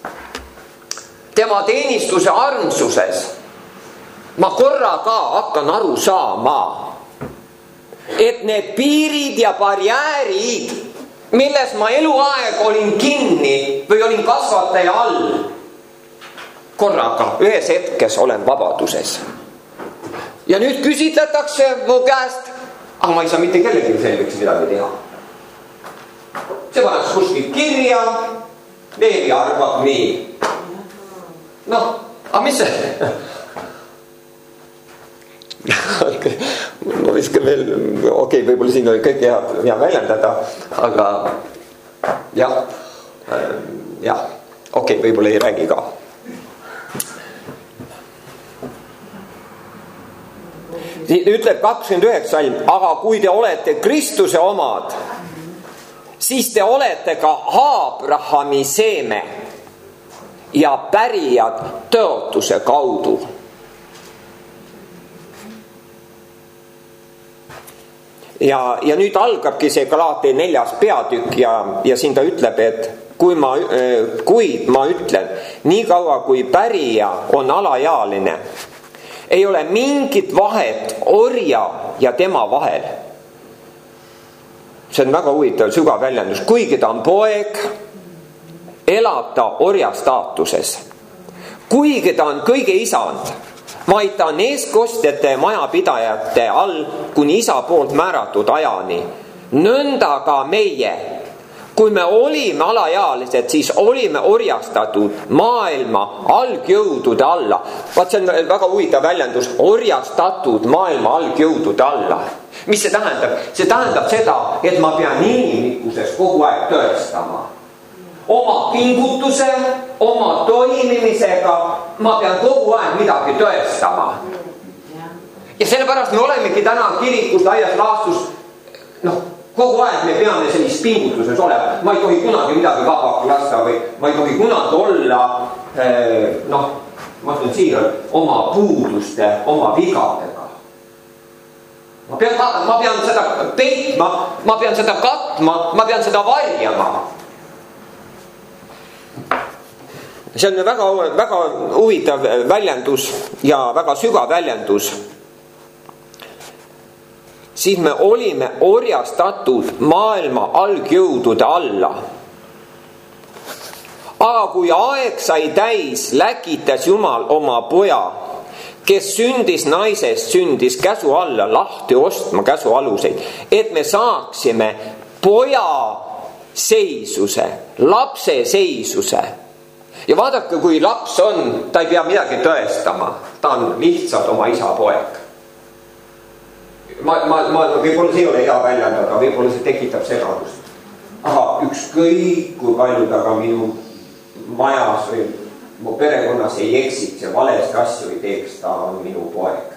tema teenistuse armsuses, ma korra ka hakkan aru saama, et need piirid ja barjäärid, milles ma eluaeg olin kinni või olin kasvataja all, korraga ühes hetkes olen vabaduses. Ja nüüd küsitletakse mu käest, aga ma ei saa mitte kellelegi selgeks midagi teha. See pannakse kuskil kirja, Leevi arvab nii. Noh, aga mis see? ma viskan veel, okei okay,, võib-olla siin oli kõik hea, hea väljendada, aga jah, jah, okei okay,, võib-olla ei räägi ka. Ütleb kakskümmend üheksa salm, aga kui te olete Kristuse omad, siis te olete ka Aabrahami seeme ja pärijad tõotuse kaudu. Ja, ja nüüd algabki see Galaatide neljas peatükk ja, ja siin ta ütleb, et kui ma, kuid ma ütlen, nii kaua kui pärija on alaealine, ei ole mingit vahet orja ja tema vahel. See on väga huvitav sügav väljendus. Kuigi ta on poeg, elab ta orja staatuses. Kuigi ta on kõige isand, vaid ta on eeskostjate ja majapidajate all kuni isa poolt määratud ajani. Nõnda ka meie, kui me olime alaealised, siis olime orjastatud maailma algjõudude alla. Vaat see on väga huvitav väljendus, orjastatud maailma algjõudude alla. Mis see tähendab? See tähendab seda, et ma pean inimlikkuses kogu aeg tõestama. Oma pingutuse, oma toimimisega ma pean kogu aeg midagi tõestama. Ja sellepärast me olemegi täna kirikus laias laastus, noh, kogu aeg me peame sellist pingutuses olema. Ma ei tohi kunagi midagi vabaks lasta või ma ei tohi kunagi olla, noh, ma ütlen siiralt, oma puuduste, oma vigadega. Ma pean, ma pean seda peitma, ma pean seda katma, ma pean seda varjama. See on väga, väga huvitav väljendus ja väga sügav väljendus. Siis me olime orjastatud maailma algjõudude alla. Aga kui aeg sai täis, läkitas Jumal oma poja, kes sündis naisest, sündis käsu alla lahti ostma käsu aluseid, et me saaksime poja seisuse, lapse seisuse. Ja vaadake, kui laps on, ta ei pea midagi tõestama, ta on lihtsalt oma isa poeg. Ma, ma, ma võib-olla see ei ole hea väljendada, võib-olla see tekitab segadust. Aga ükskõik, kui palju ta ka minu majas või mu perekonnas ei eksiks ja valest asju ei teeks, ta on minu poeg.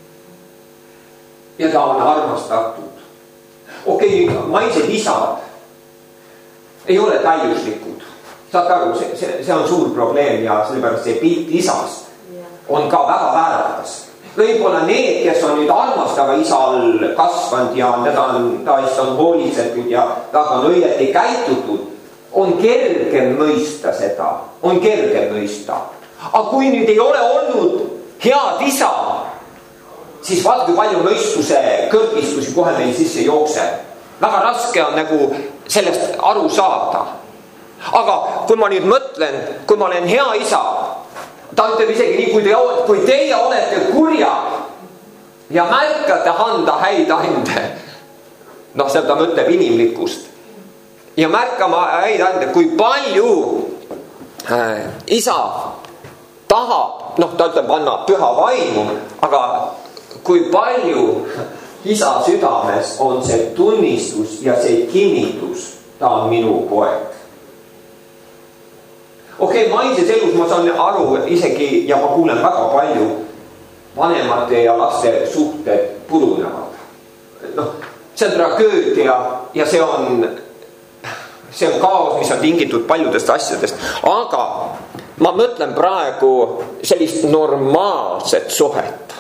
Ja ta on armastatud. Okei, okay, maised isad ei ole täiuslikud. Saate aru, see, see, see on suur probleem ja sellepärast see pilt isast on ka väga vääratas. Võib-olla need, kes on nüüd armastava isa all kasvanud ja teda on, ta on hoolitsetud ja taga on õieti käitutud, on kergem mõista seda, on kergem mõista. Aga kui nüüd ei ole olnud head isa, siis vaadake palju mõistuse kõrgistusi kohe meil sisse jookseb. Väga raske on nagu sellest aru saada. Aga kui ma nüüd mõtlen, kui ma olen hea isa, ta ütleb isegi nii, kui, te, kui teie olete kurjad ja märkate anda häid ande. Noh, seal ta mõtleb inimlikkust. Ja märkama häid ande, kui palju äh, isa tahab, noh, ta ütleb anna püha vaimu, aga kui palju isa südames on see tunnistus ja see kinnitus, ta on minu poeg. Okei, okay, maises elus ma saan aru isegi ja ma kuulen väga palju vanemate ja laste suhted purunevad. noh, see on tragöödia ja see on, see on kaos, mis on tingitud paljudest asjadest, aga ma mõtlen praegu sellist normaalset suhet.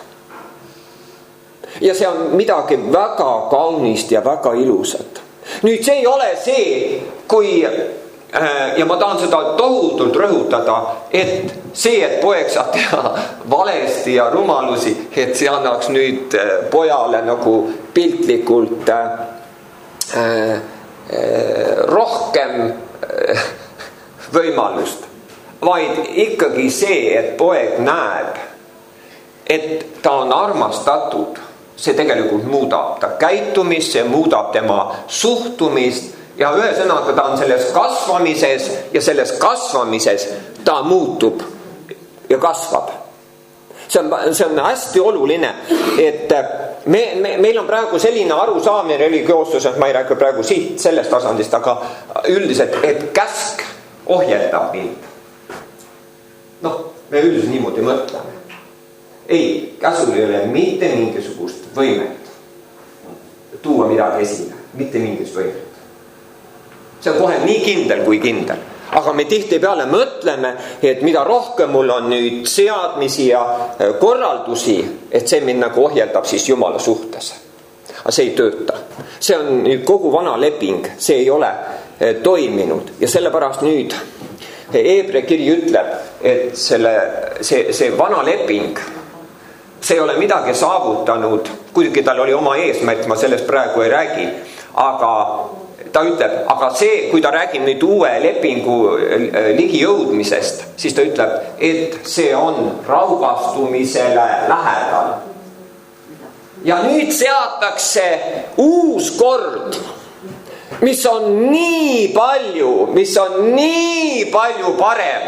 Ja see on midagi väga kaunist ja väga ilusat. Nüüd see ei ole see, kui, ja ma tahan seda tohutult rõhutada, et see, et poeg saab teha valesti ja rumalusi, et see annaks nüüd pojale nagu piltlikult äh, äh, rohkem äh, võimalust. Vaid ikkagi see, et poeg näeb, et ta on armastatud, see tegelikult muudab ta käitumist, see muudab tema suhtumist ja ühesõnaga ta on selles kasvamises ja selles kasvamises ta muutub ja kasvab. see on, see on hästi oluline, et me, me, meil on praegu selline arusaamine religioossuses, ma ei räägi praegu siit sellest tasandist, aga üldiselt, et käsk ohjeldab mind. Noh, me üldiselt niimoodi mõtleme. Ei, käsul ei ole mitte mingisugust võimet tuua midagi esile, mitte mingisugust võimet. See on kohe nii kindel kui kindel. Aga me tihtipeale mõtleme, et mida rohkem mul on nüüd seadmisi ja korraldusi, et see mind nagu ohjeldab siis Jumala suhtes. Aga see ei tööta. See on nüüd kogu vana leping, see ei ole toiminud. Ja sellepärast nüüd Heebrea kiri ütleb, et selle, see, see vana leping, see ei ole midagi saavutanud, kuigi tal oli oma eesmärk, ma sellest praegu ei räägi, aga ta ütleb, aga see, kui ta räägib nüüd uue lepingu ligi jõudmisest, siis ta ütleb, et see on raugastumisele lähedal. Ja nüüd seatakse uus kord, mis on nii palju, mis on nii palju parem.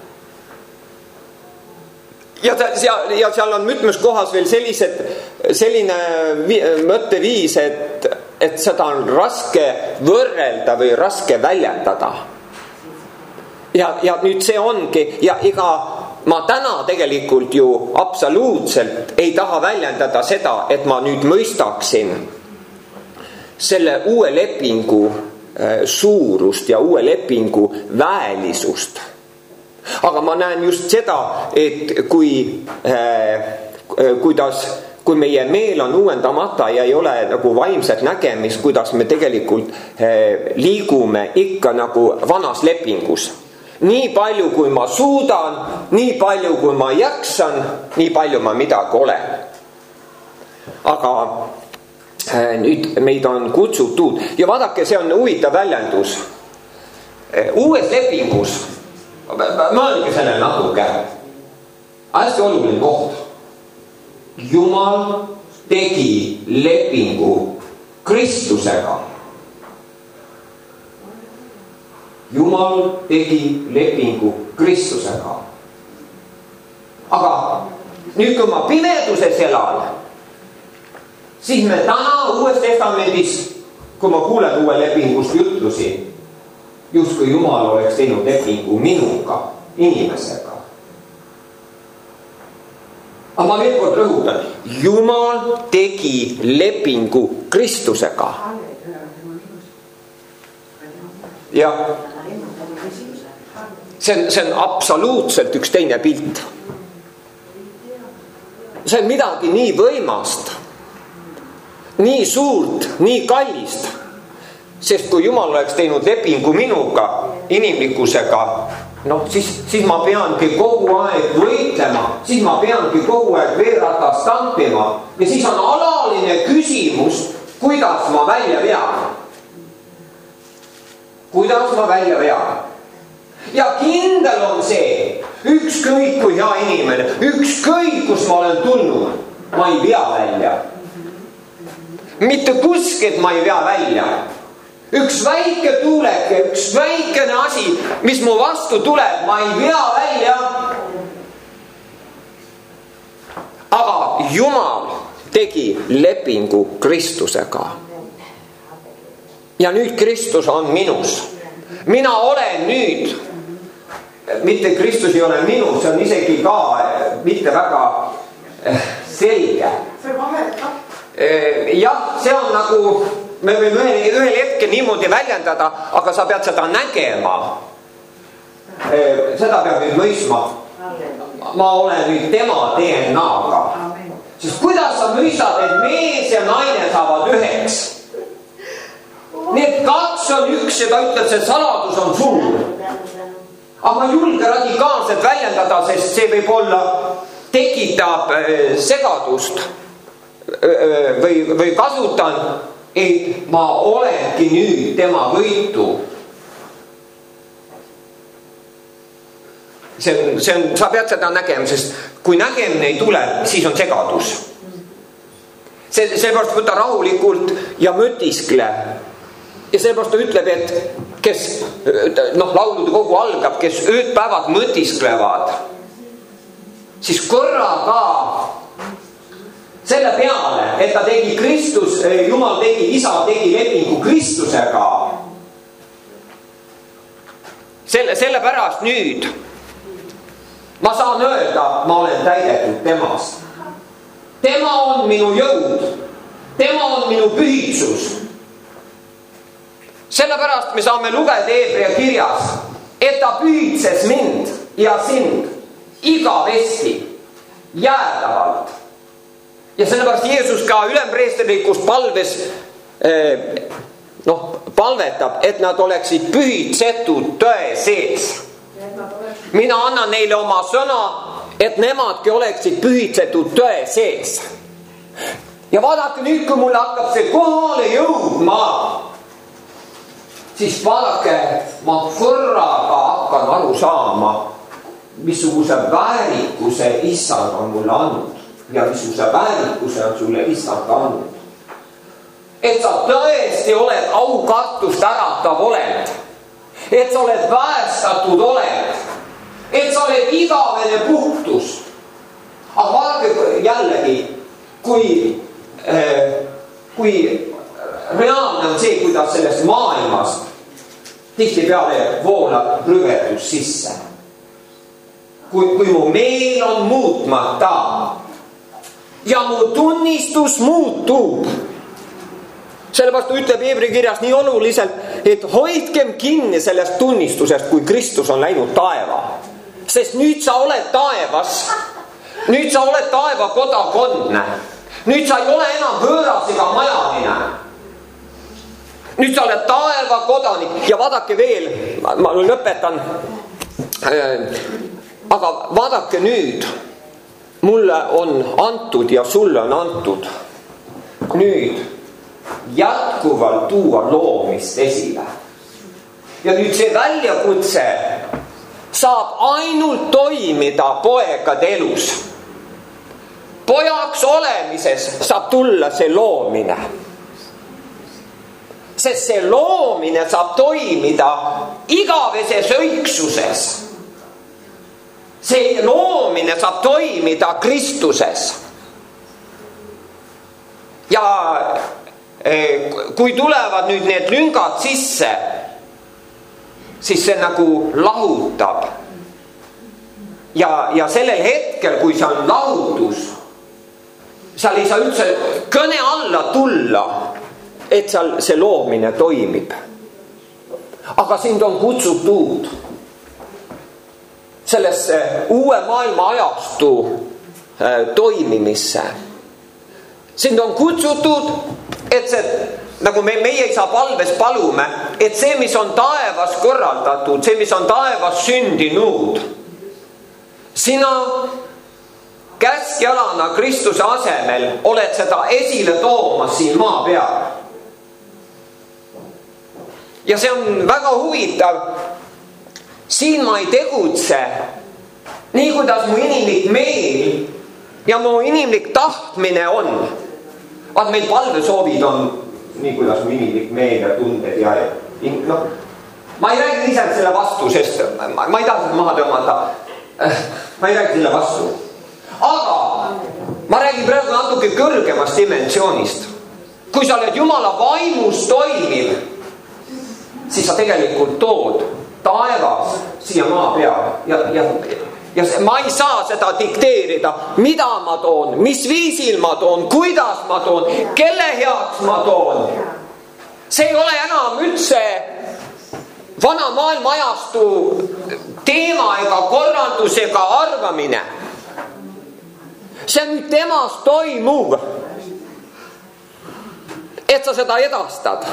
Ja, ja seal on mitmes kohas veel sellised, selline mõtteviis, et, et seda on raske võrrelda või raske väljendada. Ja, ja nüüd see ongi, ja iga ma täna tegelikult ju absoluutselt ei taha väljendada seda, et ma nüüd mõistaksin selle uue lepingu suurust ja uue lepingu väelisust. Aga ma näen just seda, et kui, äh, kuidas, kui meie meel on uuendamata ja ei ole nagu vaimset nägemist, kuidas me tegelikult äh, liigume ikka nagu vanas lepingus. Nii palju, kui ma suudan, nii palju, kui ma jaksan, nii palju ma midagi olen. Aga äh, nüüd meid on kutsutud ja vaadake, see on huvitav väljendus. Uues lepingus mõelge selle natuke. Hästi oluline koht. Jumal tegi lepingu Kristusega. Jumal tegi lepingu Kristusega. Aga nüüd, kui ma pimeduses elan, siis me täna uues testamendis, kui ma kuulen uue lepingust jutlusi, just kui Jumal oleks teinud lepingu minuga, inimesega. Aga ma veel kord rõhutan, Jumal tegi lepingu Kristusega. Ja see on, see on absoluutselt üks teine pilt. See on midagi nii võimast, nii suurt, nii kallist. Sest kui Jumal oleks teinud lepingu minuga, inimlikkusega, no siis, siis ma peangi kogu aeg võitlema, siis ma peangi kogu aeg veeratast tampima ja siis on alaline küsimus, kuidas ma välja vean. Kuidas ma välja vean. Ja kindel on see, ükskõik kui hea inimene, ükskõik kus ma olen tulnud, ma ei vea välja. Mitte kuskilt ma ei vea välja. Üks väike tuuleke, üks väikene asi, mis mu vastu tuleb, ma ei vea välja. Aga Jumal tegi lepingu Kristusega. Ja nüüd Kristus on minus. Mina olen nüüd, mitte Kristus ei ole minus, see on isegi ka mitte väga selge. See vahetab. Jah, see on nagu, me võime ühel hetkel niimoodi väljendada, aga sa pead seda nägema. Seda peab nüüd mõistma. Ma olen nüüd tema D N A-ga. Sest kuidas sa mõistad, et mees ja naine saavad üheks? Need kaks on üks ja ta ütleb, see saladus on suur. Aga ma ei julge radikaalselt väljendada, sest see võib olla, tekitab segadust või, või kasutan, et ma olengi nüüd tema võitu. See on, see on, sa pead seda nägema, sest kui nägemine ei tule, siis on segadus. See, seepärast võta rahulikult ja mõtiskle. Ja seepärast ta ütleb, et kes, noh, laulude kogu algab, kes ööd päevad mõtisklevad. siis korraga selle peale, et ta tegi Kristus, Jumal tegi, isa tegi lepingu Kristusega. Selle, selle pärast nüüd ma saan öelda, ma olen täidetud temast. Tema on minu jõud. Tema on minu pühitsus. Sellepärast me saame lugeda Hebrea kirjas, et ta pühitses mind ja sind igavesti, jäädavalt. Ja sellepärast Jeesus ka ülempreesterlikus palves eh, noh, palvetab, et nad oleksid pühitsetud tõe sees. Mina annan neile oma sõna, et nemadki oleksid pühitsetud tõe sees. Ja vaadake nüüd, kui mulle hakkab see kohale jõudma, siis vaadake, ma korraga hakkan aru saama, missuguse väärikuse issand on mulle andnud ja missuguse väärikuse on sulle issand andnud. Et sa tõesti oled aukartust äratav olend, et sa oled väästatud olend, et sa oled igavene puhtus. Aga vaadake jällegi, kui, kui reaalne on see, kuidas sellest maailmast tihtipeale voolab rüvedus sisse. Kui, kui mu meel on muutmata ja mu tunnistus muutub, sellepärast ütleb Hebrea kirjas nii oluliselt, et hoidkem kinni sellest tunnistusest, kui Kristus on läinud taeva. Sest nüüd sa oled taevas, nüüd sa oled taeva kodakondne, nüüd sa ei ole enam võõras ega majaline. Nüüd sa oled taeva kodanik ja vaadake veel, ma lõpetan, aga vaadake nüüd, mulle on antud ja sulle on antud nüüd jätkuvalt tuua loomist esile. Ja nüüd see väljakutse saab ainult toimida poegade elus. Pojaks olemises saab tulla see loomine. Sest see loomine saab toimida igaveses õigsuses. See loomine saab toimida Kristuses. Ja kui tulevad nüüd need lüngad sisse, siis see nagu lahutab. Ja, ja sellel hetkel, kui see on lahutus, seal ei saa üldse kõne alla tulla, et seal see loomine toimib. Aga sind on kutsutud sellesse uue maailma ajastu toimimisse. Sind on kutsutud, et see, nagu me, meie isa palves palume, et see, mis on taevas korraldatud, see, mis on taevas sündinud, sina käskjalana Kristuse asemel oled seda esile toomas siin maa peal. Ja see on väga huvitav. Siin ma ei tegutse nii, kuidas mu inimlik meel ja mu inimlik tahtmine on. Vaat meil palvesoovid on nii, kuidas mu inimlik meel ja tunded ja no, ma ei räägi lihtsalt selle vastu, sest ma, ma ei taha seda maha tõmmata. Ma ei räägi selle vastu. Aga ma räägin praegu natuke kõrgemast dimensioonist. Kui sa oled Jumala vaimus toimiv, siis sa tegelikult tood taevas siia maa peal. Ja, ja, ja ma ei saa seda dikteerida, mida ma toon, mis viisil ma toon, kuidas ma toon, kelle heaks ma toon. See ei ole enam üldse vana maailma ajastu teema ega korraldus ega arvamine. See on nüüd temas toimuv, et sa seda edastad.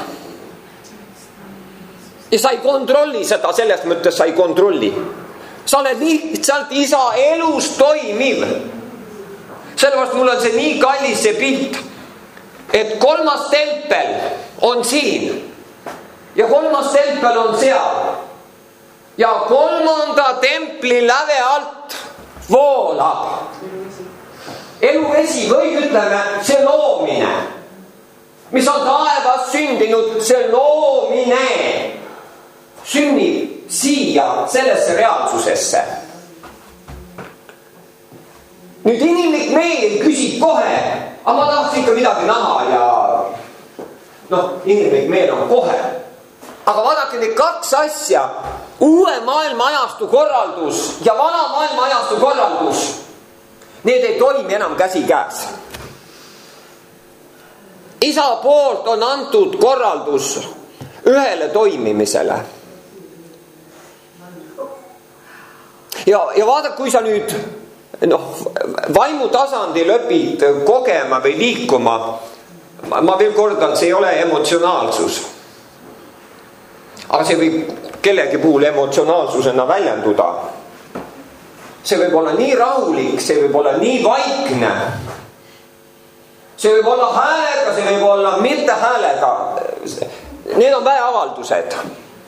Ja sa ei kontrolli seda, selles mõttes sa ei kontrolli. Sa oled lihtsalt isa elus toimiv. Sellepärast mul on see nii kallis see pilt, et kolmas tempel on siin ja kolmas tempel on seal. Ja kolmanda templi läve alt voolab eluvesi või ütleme see loomine, mis on taevas sündinud, see loomine sünnib siia sellesse reaalsusesse. nüüd inimlik meel küsib kohe, aga ma tahaks ikka midagi näha ja noh, inimlik meel on kohe. Aga vaadake need kaks asja, uue maailma ajastu korraldus ja vana maailma ajastu korraldus, need ei toimi enam käsi käes. Isa poolt on antud korraldus ühele toimimisele. Ja, ja vaadake, kui sa nüüd noh, vaimu tasandil õpid kogema või liikuma, ma veel kordan, see ei ole emotsionaalsus. Aga see võib kellegi puhul emotsionaalsusena väljenduda. See võib olla nii rahulik, see võib olla nii vaikne. See võib olla häälega, see võib olla mitte häälega. Need on väeavaldused.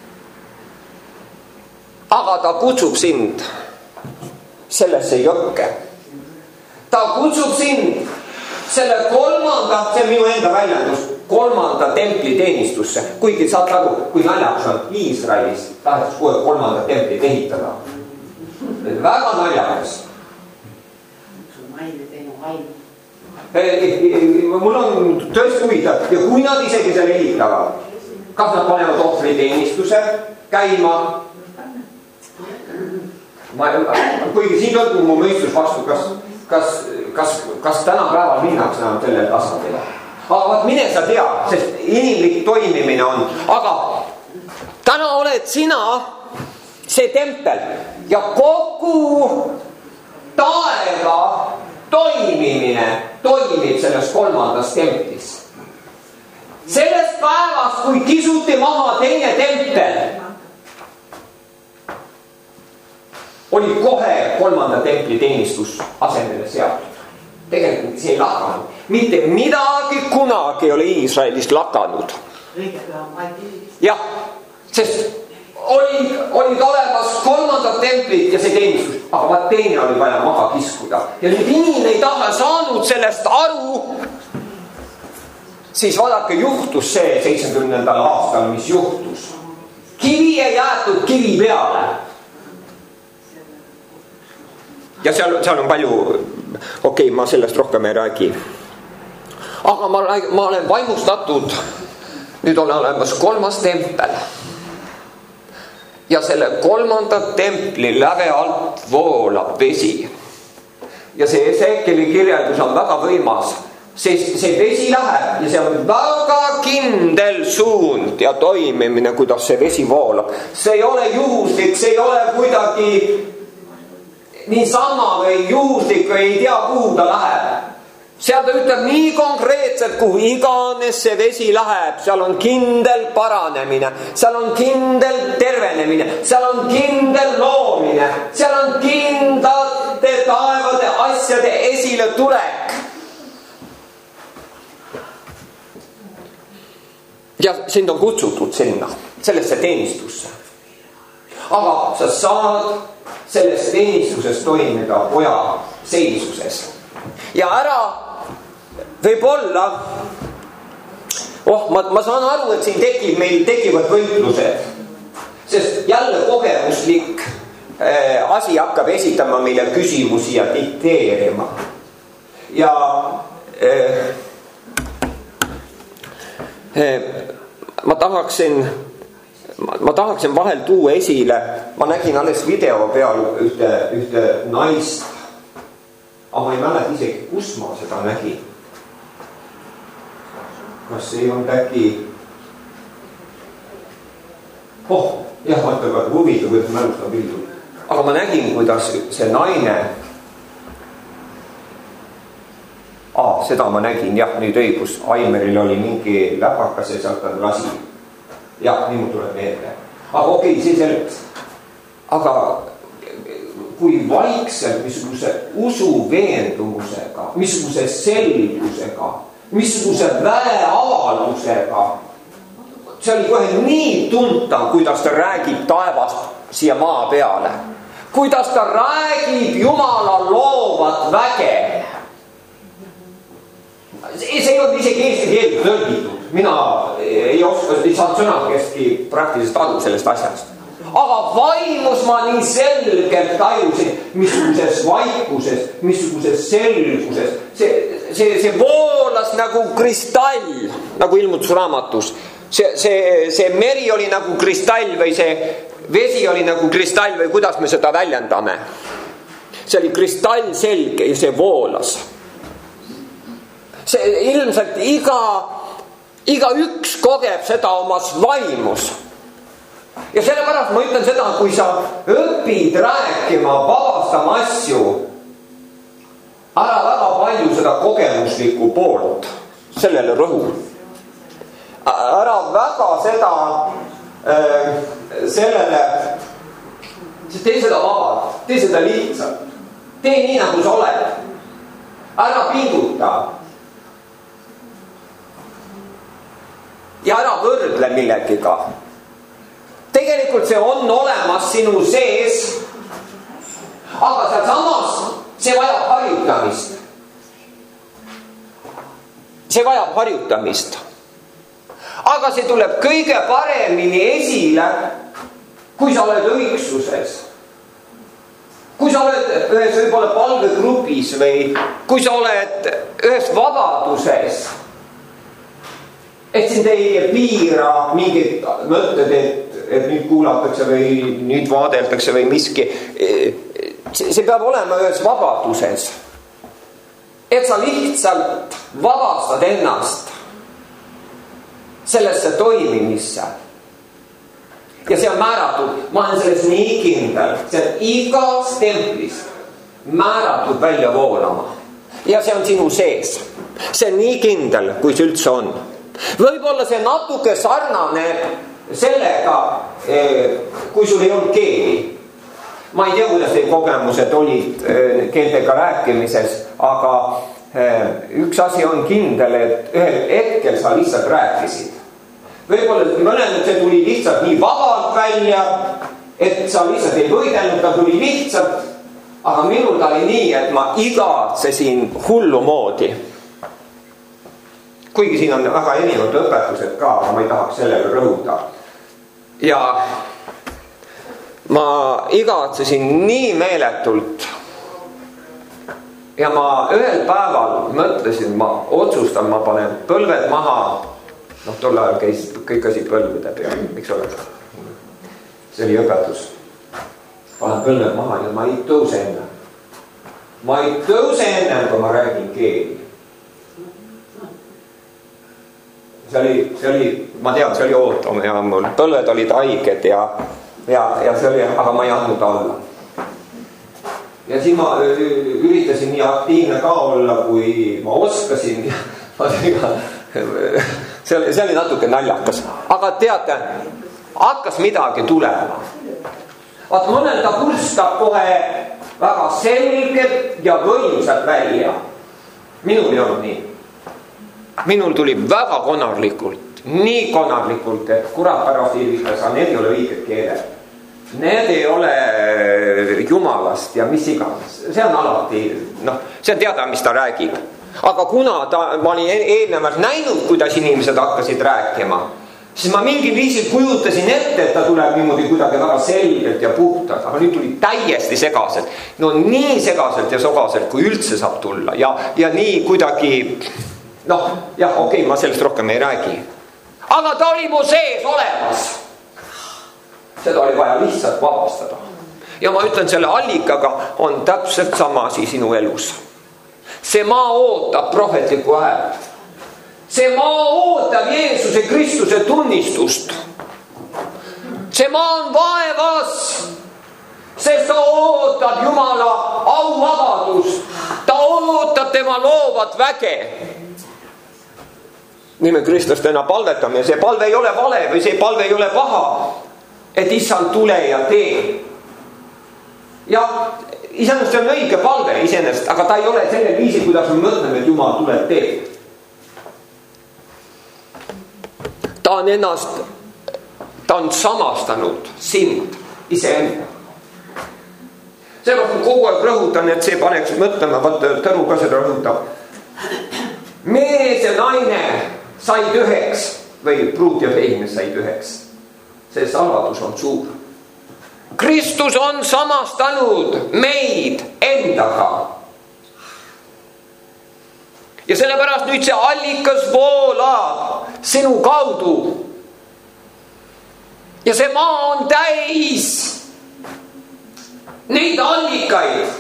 Aga ta kutsub sind sellesse jõkke. Ta kutsub sind selle kolmanda, see on minu enda väljendus, kolmanda templi teenistusse. Kuigi saad aru, kui naljakas on Iisraelis tahetakse kohe kolmanda templit ehitada. Väga naljakas. Mul on tõesti huvitav ja kui nad isegi selle ehitavad, kas nad panevad ohvri teenistuse käima? Ma, kuigi siin on mu mõistus vastu, kas, kas, kas, kas tänapäeval minnakse enam sellele tasandile. Aga vaat mine sa tea, sest inimlik toimimine on. Aga täna oled sina see tempel ja kogu taeva toimimine toimib selles kolmandas templis. Sellest päevast, kui kisuti maha teine tempel, oli kohe kolmanda templi teenistus asemele seatud. Tegelikult see ei lakanud. Mitte midagi kunagi ei ole Iisraelist lakanud. Jah, sest oli, olid olemas kolmandad templid ja see teenistus, aga vaat teine oli vaja maha kiskuda. Ja nüüd inimene ei taha saanud sellest aru, siis vaadake, juhtus see seitsmekümnendal aastal, mis juhtus. Kivi ei jäetud kivi peale. Ja seal, seal on palju, okei, okay, ma sellest rohkem ei räägi. Aga ma, ma olen vaimustatud, nüüd on olemas kolmas tempel. Ja selle kolmanda templi läve alt voolab vesi. Ja see Esekeli kirjeldus on väga võimas, sest see vesi läheb ja see on väga kindel suund ja toimimine, kuidas see vesi voolab. See ei ole juhuslik, see ei ole kuidagi niisama või juhuslik või ei tea, kuhu ta läheb. Seal ta ütleb nii konkreetselt, kuhu iganes see vesi läheb. Seal on kindel paranemine, seal on kindel tervenemine, seal on kindel loomine, seal on kindlate taevade asjade esile tulek. Ja sind on kutsutud sinna, sellesse teenistusse. Aga sa saad selles teenistuses toimida poja seisuses. Ja ära võib-olla, oh, ma, ma saan aru, et siin tekib, meil tekivad võitlused, sest jälle kogemuslik äh, asi hakkab esitama meile küsimusi ja dikteerima. Ja äh, äh, ma tahaksin Ma, ma tahaksin vahel tuua esile, ma nägin alles video peal ühte, ühte naist, aga ma ei mäleta isegi, kus ma seda nägin. Kas ei olnud äkki, oh, jah, vaata, huvitav, kuidas mälustan pildu. Aga ma nägin, kuidas see naine, ah, seda ma nägin, jah, nüüd õigus, Aimeril oli mingi läpakas ja sealt on lasi. Jah, nii mu tuleb meelde. Aga okei, okay, see selleks. Aga kui vaikselt, missuguse usu veendumusega, missuguse selgusega, missuguse väeavaldusega, see oli kohe nii tuntav, kuidas ta räägib taevast siia maa peale. Kuidas ta räägib Jumala loovat väge. See ei olnud isegi eesti keelt tõlgitud. Mina ei oska, ei saanud sõnakestki praktiliselt aru sellest asjast. aga vaimus ma nii selgelt tajusin, missuguses vaikuses, missuguses selguses. See, see, see voolas nagu kristall, nagu ilmutusraamatus. See, see, see meri oli nagu kristall või see vesi oli nagu kristall või kuidas me seda väljendame. See oli kristall selge ja see voolas. See ilmselt iga, iga üks kogeb seda omas vaimus. Ja sellepärast ma ütlen seda, kui sa õpid rääkima, vabastama asju, ära väga palju seda kogemuslikku poolt, sellele rõhu. Ära väga seda, äh, sellele, tee seda vabalt, tee seda lihtsalt. Tee nii, nagu sa oled. Ära pinguta. Ja ära võrdle millegiga. Tegelikult see on olemas sinu sees, aga seal samas see vajab harjutamist. See vajab harjutamist. Aga see tuleb kõige paremini esile, kui sa oled õigsuses. Kui sa oled ühes võib-olla palvegrupis või kui sa oled ühes vabaduses, et sind ei piira mingid mõtted, et et nüüd kuulatakse või nüüd vaadeldakse või miski. See peab olema ühes vabaduses. Et sa lihtsalt vabastad ennast sellesse toimimisse. Ja see on määratud, ma olen selles nii kindel, see on igas templis määratud välja voolama. Ja see on sinu sees. See on nii kindel, kui see üldse on. Võib-olla see natuke sarnaneb sellega, kui sul ei olnud keeli. Ma ei tea, kuidas teie kogemused olid keeltega rääkimises, aga üks asi on kindel, et ühel hetkel sa lihtsalt rääkisid. Võib-olla mõned, see tuli lihtsalt nii vabalt välja, et sa lihtsalt ei võidelnud, ta tuli lihtsalt, aga minul ta oli nii, et ma igatsesin hullu moodi. Kuigi siin on väga erinevad õpetused ka, aga ma ei tahaks sellele rõhuda. Ja ma igatsesin nii meeletult ja ma ühel päeval mõtlesin, ma otsustan, ma panen põlved maha. Noh, tol ajal käis kõik asi põlvede peal, miks ole? See oli õpetus. Panen põlved maha ja ma ei tõuse enne. Ma ei tõuse enne, kui ma räägin keeli. See oli, see oli, ma tean, see oli ootam ja mul põlved olid haiged ja, ja, ja see oli, aga ma ei andnud alla. Ja siis ma üritasin nii aktiivne ka olla, kui ma oskasin. See oli, see oli natuke naljakas. Aga teate, hakkas midagi tulema. Vaat mõnel ta purstab kohe väga selgelt ja võimsalt välja. Minul ei olnud nii. Minul tuli väga konarlikult, nii konarlikult, et kurat pärast ilmitas, aga need ei ole õiged keeled. Need ei ole jumalast ja mis iganes. See on alati, noh, see on teada, mis ta räägib. Aga kuna ta, ma olin eelnevalt näinud, kuidas inimesed hakkasid rääkima, siis ma mingil viisil kujutasin ette, et ta tuleb niimoodi kuidagi väga selgelt ja puhtalt, aga nüüd tuli täiesti segaselt. No nii segaselt ja sogaselt, kui üldse saab tulla ja, ja nii kuidagi... Noh, jah, okei, ma sellest rohkem ei räägi. Aga ta oli mu sees olemas. Seda oli vaja lihtsalt vabastada. Ja ma ütlen, selle allikaga on täpselt sama asi sinu elus. See maa ootab prohvetlikku häält. See maa ootab Jeesuse Kristuse tunnistust. See maa on vaevas, sest ta ootab Jumala auvabadust. Ta ootab tema loovat väge. Nime Kristus täna palvetame. See palve ei ole vale või see palve ei ole paha, et issand tule ja tee. Ja iseenesest on õige palve iseenesest, aga ta ei ole selle viisi, kuidas me mõtleme, et Jumal tuleb tee. Ta on ennast, ta on samastanud sind iseenda. Sellepärast kogu aeg rõhutan, et see paneks mõtlema, vaata Tõnu ka seda rõhutab. Mees ja naine said üheks või pruut ja pehmes said üheks. See saladus on suur. Kristus on samastanud meid endaga. Ja sellepärast nüüd see allikas voolab sinu kaudu. Ja see maa on täis neid allikaid.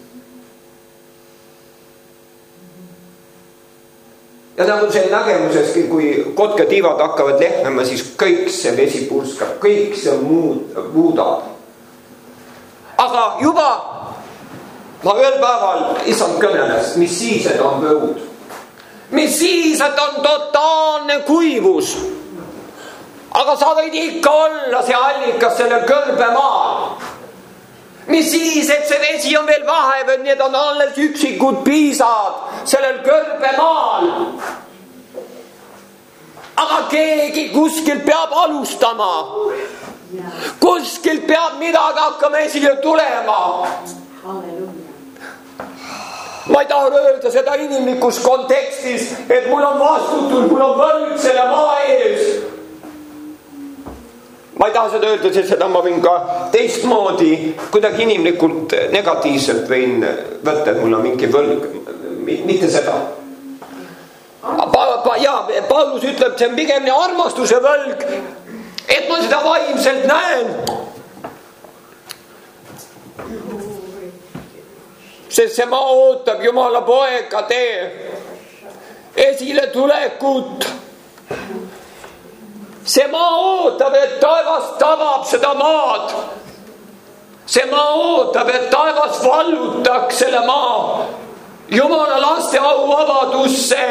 Ja nagu see nägemuseski, kui kotkatiivad hakkavad lehmema, siis kõik see vesi purskab, kõik see muud, muudab. Aga juba ma ühel päeval isand kõneles, mis siis, et on põud. Mis siis, et on totaalne kuivus. Aga sa võid ikka olla see allikas sellel kõrbemaal. Mis siis, et see vesi on veel vahepeal, need on alles üksikud piisad sellel kõrbemaal. Aga keegi kuskilt peab alustama. Kuskilt peab midagi hakkama esile tulema. Ma ei taha öelda seda inimlikus kontekstis, et mul on vastutus, mul on võrd selle maa ees. Ma ei taha seda öelda, sest seda ma võin ka teistmoodi, kuidagi inimlikult negatiivselt võin võtta, et mul on mingi võlg, mitte seda. Pa, pa, ja, Paulus ütleb, see on pigem armastuse võlg, et ma seda vaimselt näen. Sest see maa ootab Jumala poega tee esile tulekut. See maa ootab, et taevas tabab seda maad. See maa ootab, et taevas vallutaks selle maa Jumala laste auvabadusse.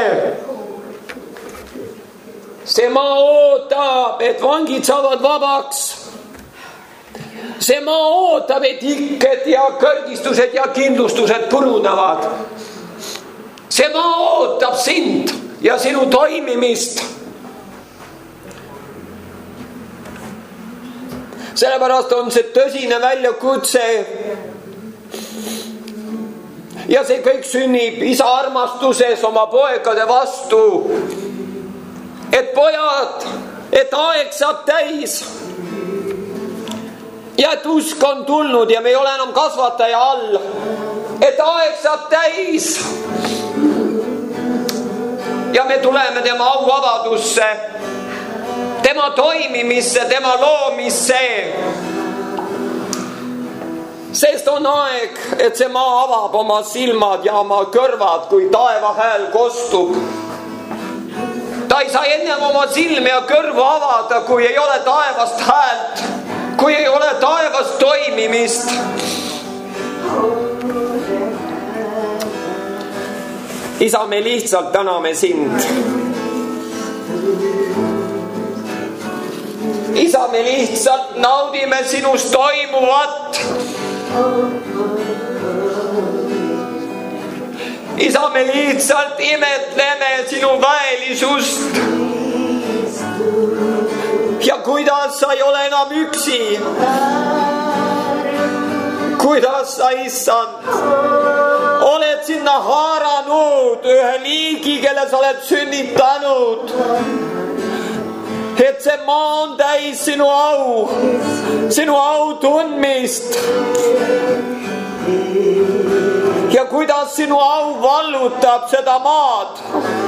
See maa ootab, et vangid saavad vabaks. See maa ootab, et ikked ja kõrgistused ja kindlustused purunevad. See maa ootab sind ja sinu toimimist. Sellepärast on see tõsine väljakutse. Ja see kõik sünnib isa armastuses oma poegade vastu. Et pojad, et aeg saab täis. Ja et usk on tulnud ja me ei ole enam kasvataja all. Et aeg saab täis. Ja me tuleme tema auvabadusse. Tema toimimisse, tema loomisse. Sest on aeg, et see maa avab oma silmad ja oma kõrvad, kui taeva hääl kostub. Ta ei saa ennem oma silmi ja kõrvu avada, kui ei ole taevast häält, kui ei ole taevast toimimist. Isa, me lihtsalt täname sind. Isa, me lihtsalt naudime sinust toimuvat. Isa, me lihtsalt imetleme sinu väelisust. Ja kuidas sa ei ole enam üksi. Kuidas sa, issand, oled sinna haaranud ühe liigi, kelle sa oled sünnitanud. Et see maa on täis sinu au, sinu au tundmist. Ja kuidas sinu au vallutab seda maad.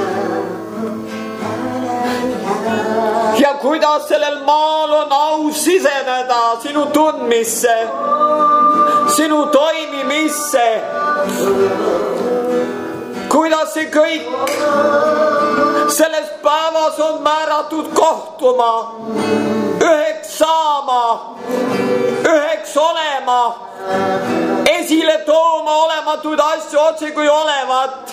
Ja kuidas sellel maal on au siseneda sinu tundmisse, sinu toimimisse. Kuidas see kõik selles päevas on määratud kohtuma, üheks saama, üheks olema, esile tooma olematuid asju otse kui olevat.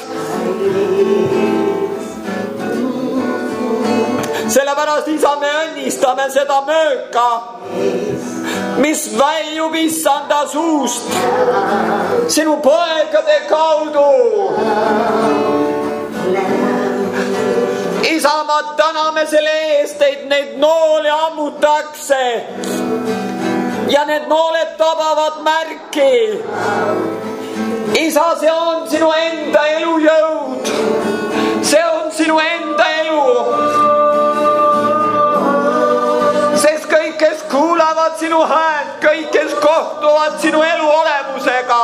Sellepärast, isa, me õnnistame seda mööka, mis väljub issanda suust sinu poegade kaudu. Isa, ma täname selle eest, et neid nooli ammutakse ja need nooled tabavad märki. Isa, see on sinu enda elujõud. See on sinu enda elu. Sest kõik, kes kuulavad sinu häält, kõik, kes kohtuvad sinu elu olemusega,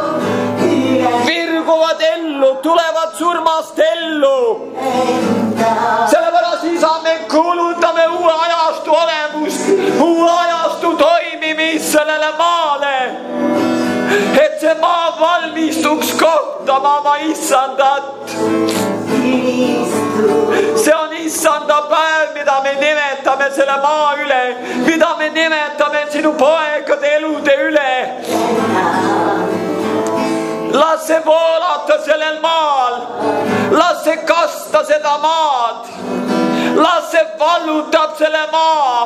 virguvad ellu, tulevad surmast ellu. Sellepärast, Isa, me kuulutame uue ajastu olemust, uue ajastu toimimist sellele maale, et see maa valmistuks kohtama oma Issandat. See on Issanda päev, mida me nimetame selle maa üle, mida me nimetame sinu poegade elude üle. Las see voolata sellel maal, las see kasta seda maad, las see vallutab selle maa,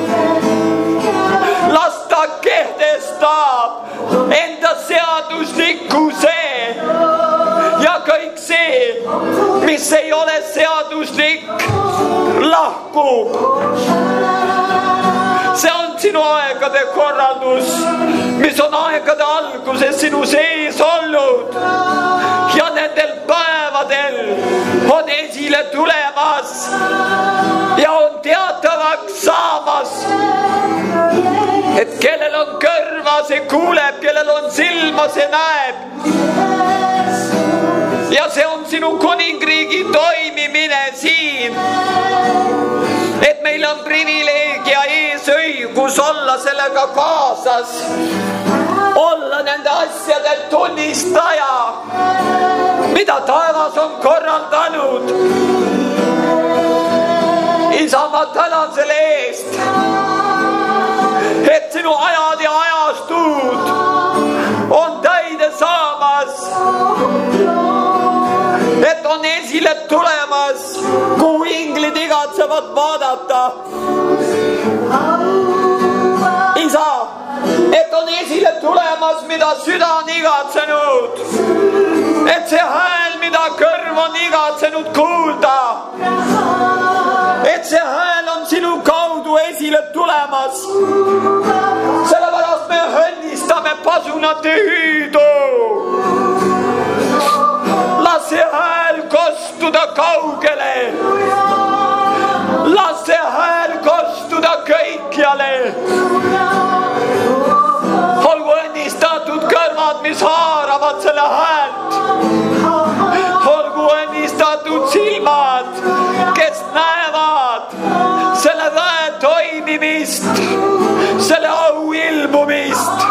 las ta kehtestab enda seaduslikkuse ja kõik see, mis ei ole seaduslik, lahkub. See on sinu aegade korraldus, mis on aegade alguses sinu sees olnud ja nendel päevadel on esile tulemas ja on teatavaks saamas, et kellel on kõrva, see kuuleb, kellel on silma, see näeb. Ja see on sinu kuningriigi toimimine siin, et meil on privileegia ees õigus olla sellega kaasas, olla nende asjade tunnistaja, mida taevas on korraldanud. Isa, ma tänan selle eest, et sinu ajad ja ajastud on täide saamas, et on esile tulemas, kuhu inglid igatsevad vaadata. Isa, et on esile tulemas, mida süda on igatsenud, et see hääl, mida kõrv on igatsenud kuulda, et see hääl on sinu kaudu esile tulemas. Sellepärast me õnnistame pasunate hüüdu. Las see hääl kostuda kaugele. Las see hääl kostuda kõikjale. Olgu õnnistatud kõrvad, mis haaravad selle häält. Olgu õnnistatud silmad, kes näevad selle väe toimimist, selle au ilmumist.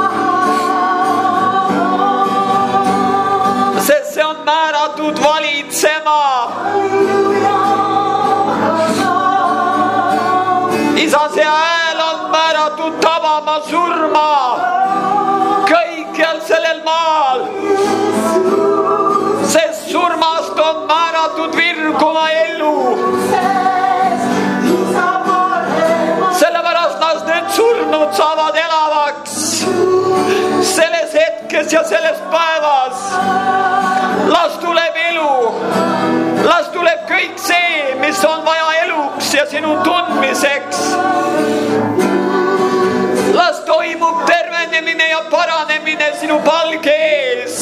Sest see on määratud valitsema. Isa, see hääl on määratud tabama surma kõikjal sellel maal. Sest surmast on määratud virguma elu. Sellepärast las need surnud saavad elavaks selles hetkes ja selles päevas. Las tuleb elu, las tuleb kõik see, mis on vaja eluks ja sinu tundmiseks. Las toimub tervenemine ja paranemine sinu palge ees.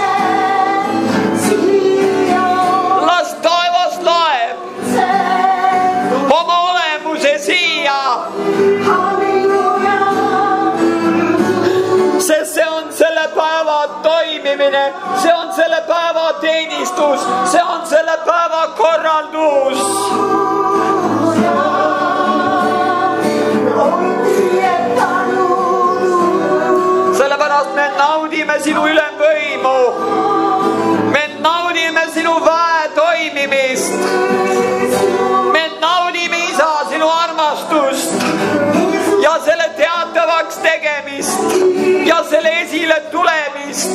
Las taevas laeb oma olemuse siia. Sest see on selle päeva toimimine, see on selle päeva teenistus, see on selle päeva korraldus. Sellepärast me naudime sinu ülemvõimu, me naudime sinu väe toimimist, me naudime, Isa, sinu armastust ja selle teatavaks tegemist ja selle esile tulemist.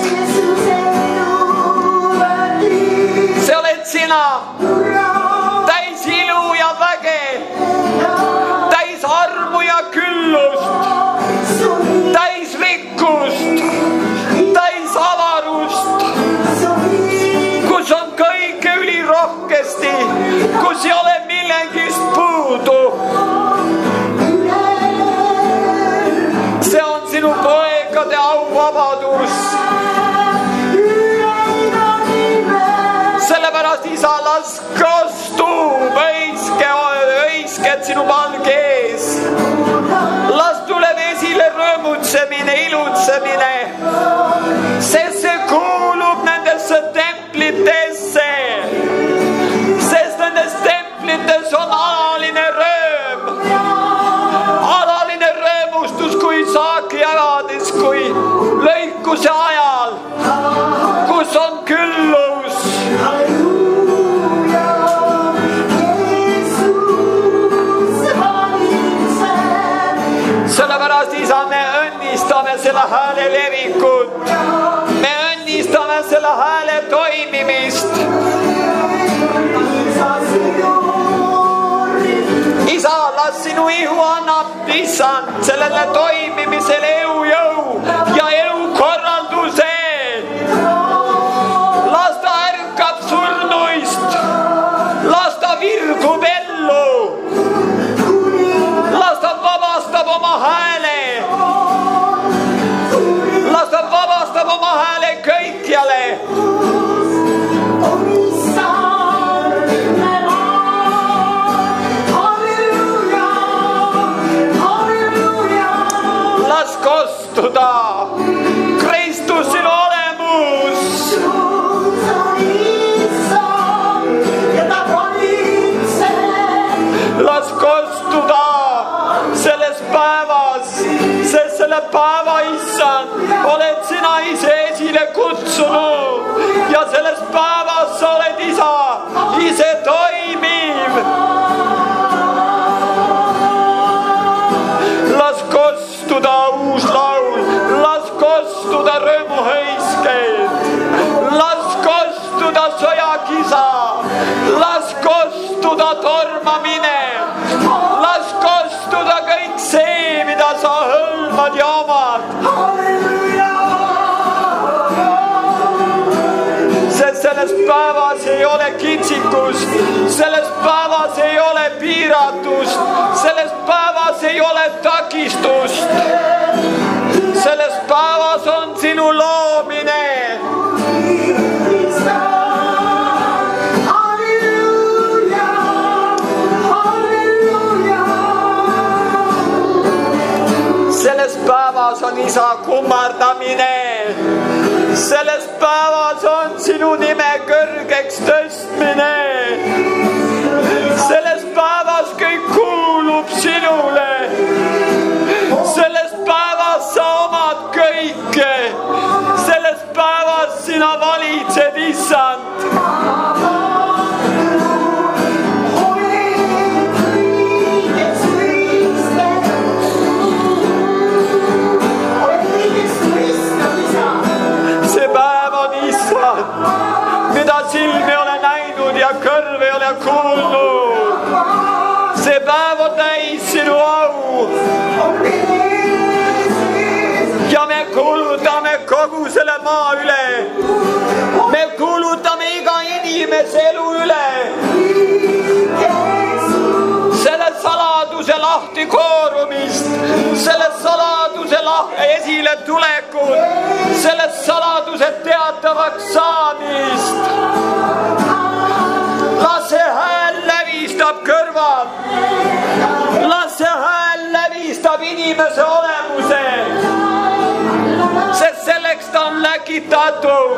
See oled sina, täis ilu ja väge, täis armu ja küllust, täis rikkust, täis avarust, kus on kõike ülirohkesti, kus ei ole millegist puudu. See on sinu poegade auvabadus. Sellepärast, Isa, las kostub õiske, õisked sinu palge ees. Las tuleb esile rõõmu tegutsemine, ilutsemine, sest see kuulub nendesse templitesse, sest nendes templites on alaline rõõm, alaline rõõmustus, kui saaki jagadis, kui lõikuse ajal, kus on küllus. Sellepärast, isa, me õnnistame selle hääle levikut. Me õnnistame selle hääle toimimist. Isa, las sinu ihu annab, issand, sellele toimimisele elujõu ja elukorralduse. Las ta ärkab surnuist. Las ta virgub ellu. Las ta vabastab oma hääle. Las ta vabastab oma hääle kõikjale. Las kostuda Kristus sinu olemus. Las kostuda selles päevas, sest selle päeva, issand, oled sina ise esile kutsunud ja selles päevas sa oled, isa, ise toimiv. Las kostuda uus laul, las kostuda rõõmuhõiskeid, las kostuda sõjakisa, las kostuda tormamine, las kostuda kõik see, mida sa hõlmad ja omad. Sest selles päevas ei ole kitsikust, selles päevas ei ole piiratust, selles päevas ei ole takistust. Selles päevas on sinu loomine. Selles päevas on isa kummardamine. Selles päevas on sinu nime kõrgeks tõstmine. Selles päevas kõik kuulub sinule. Selles päevas sa omad kõike. Selles päevas sina valitsed, issand. Mida silmi ole näinud ja kõrv ei ole kuulnud. See päev on täis sinu au. Ja me kuulutame kogu selle maa üle. Me kuulutame iga inimese elu üle. Selle saladuse lahti koorumist, selle saladuse esile tulekut, selle saladuse teatavaks saamist. Las see hääl lävistab kõrvad. Las see hääl lävistab inimese olemuse. Sest selleks ta on läkitatud.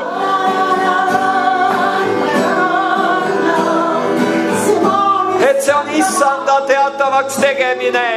Et see on issanda teatavaks tegemine.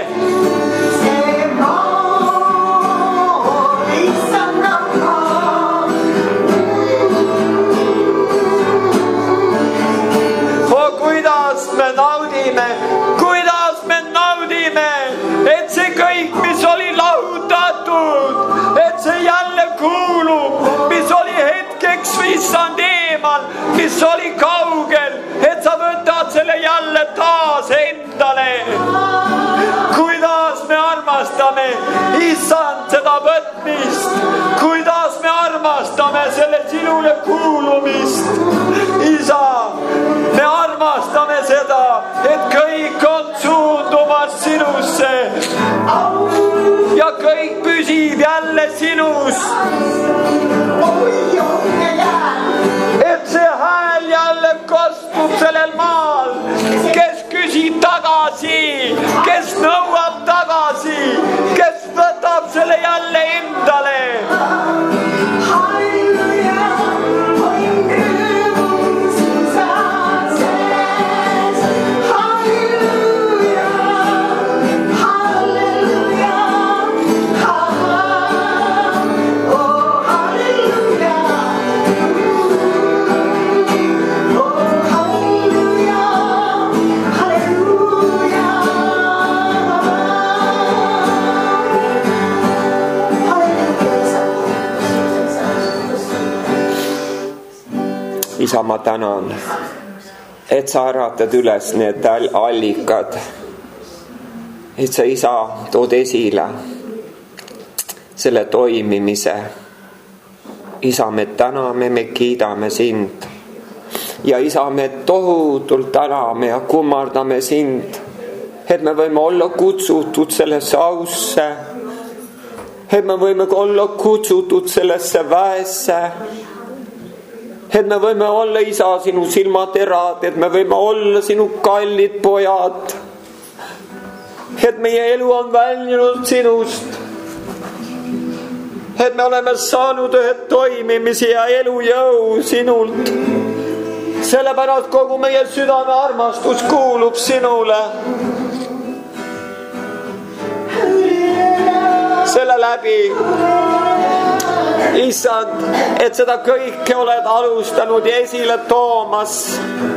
Oh, kuidas me naudime, kuidas me naudime, et see kõik, mis oli lahutatud, et see jälle kuulub, mis oli hetkeks issand eemal, mis oli kaugel, et sa võtad selle jälle taas endale. Kuidas me armastame issand seda võtmist, kuidas me armastame selle sinule kuulumist. Isa, me armastame seda, et kõik on suundumas sinusse ja kõik püsib jälle sinus. Et see hääl jälle kostub sellel maal, kes küsib tagasi, kes nõuab tagasi, kes võtab selle jälle isa, ma tänan, et sa äratad üles need allikad, et sa, isa, tood esile selle toimimise. Isa, me täname, me kiidame sind ja isa, me tohutult täname ja kummardame sind, et me võime olla kutsutud sellesse ausse, et me võime olla kutsutud sellesse väesse, et me võime olla, isa, sinu silmaterad, et me võime olla sinu kallid pojad, et meie elu on väljunud sinust, et me oleme saanud ühe toimimise ja elujõu sinult. Sellepärast kogu meie südame armastus kuulub sinule. Selle läbi, issand, et seda kõike oled alustanud ja esile toomas.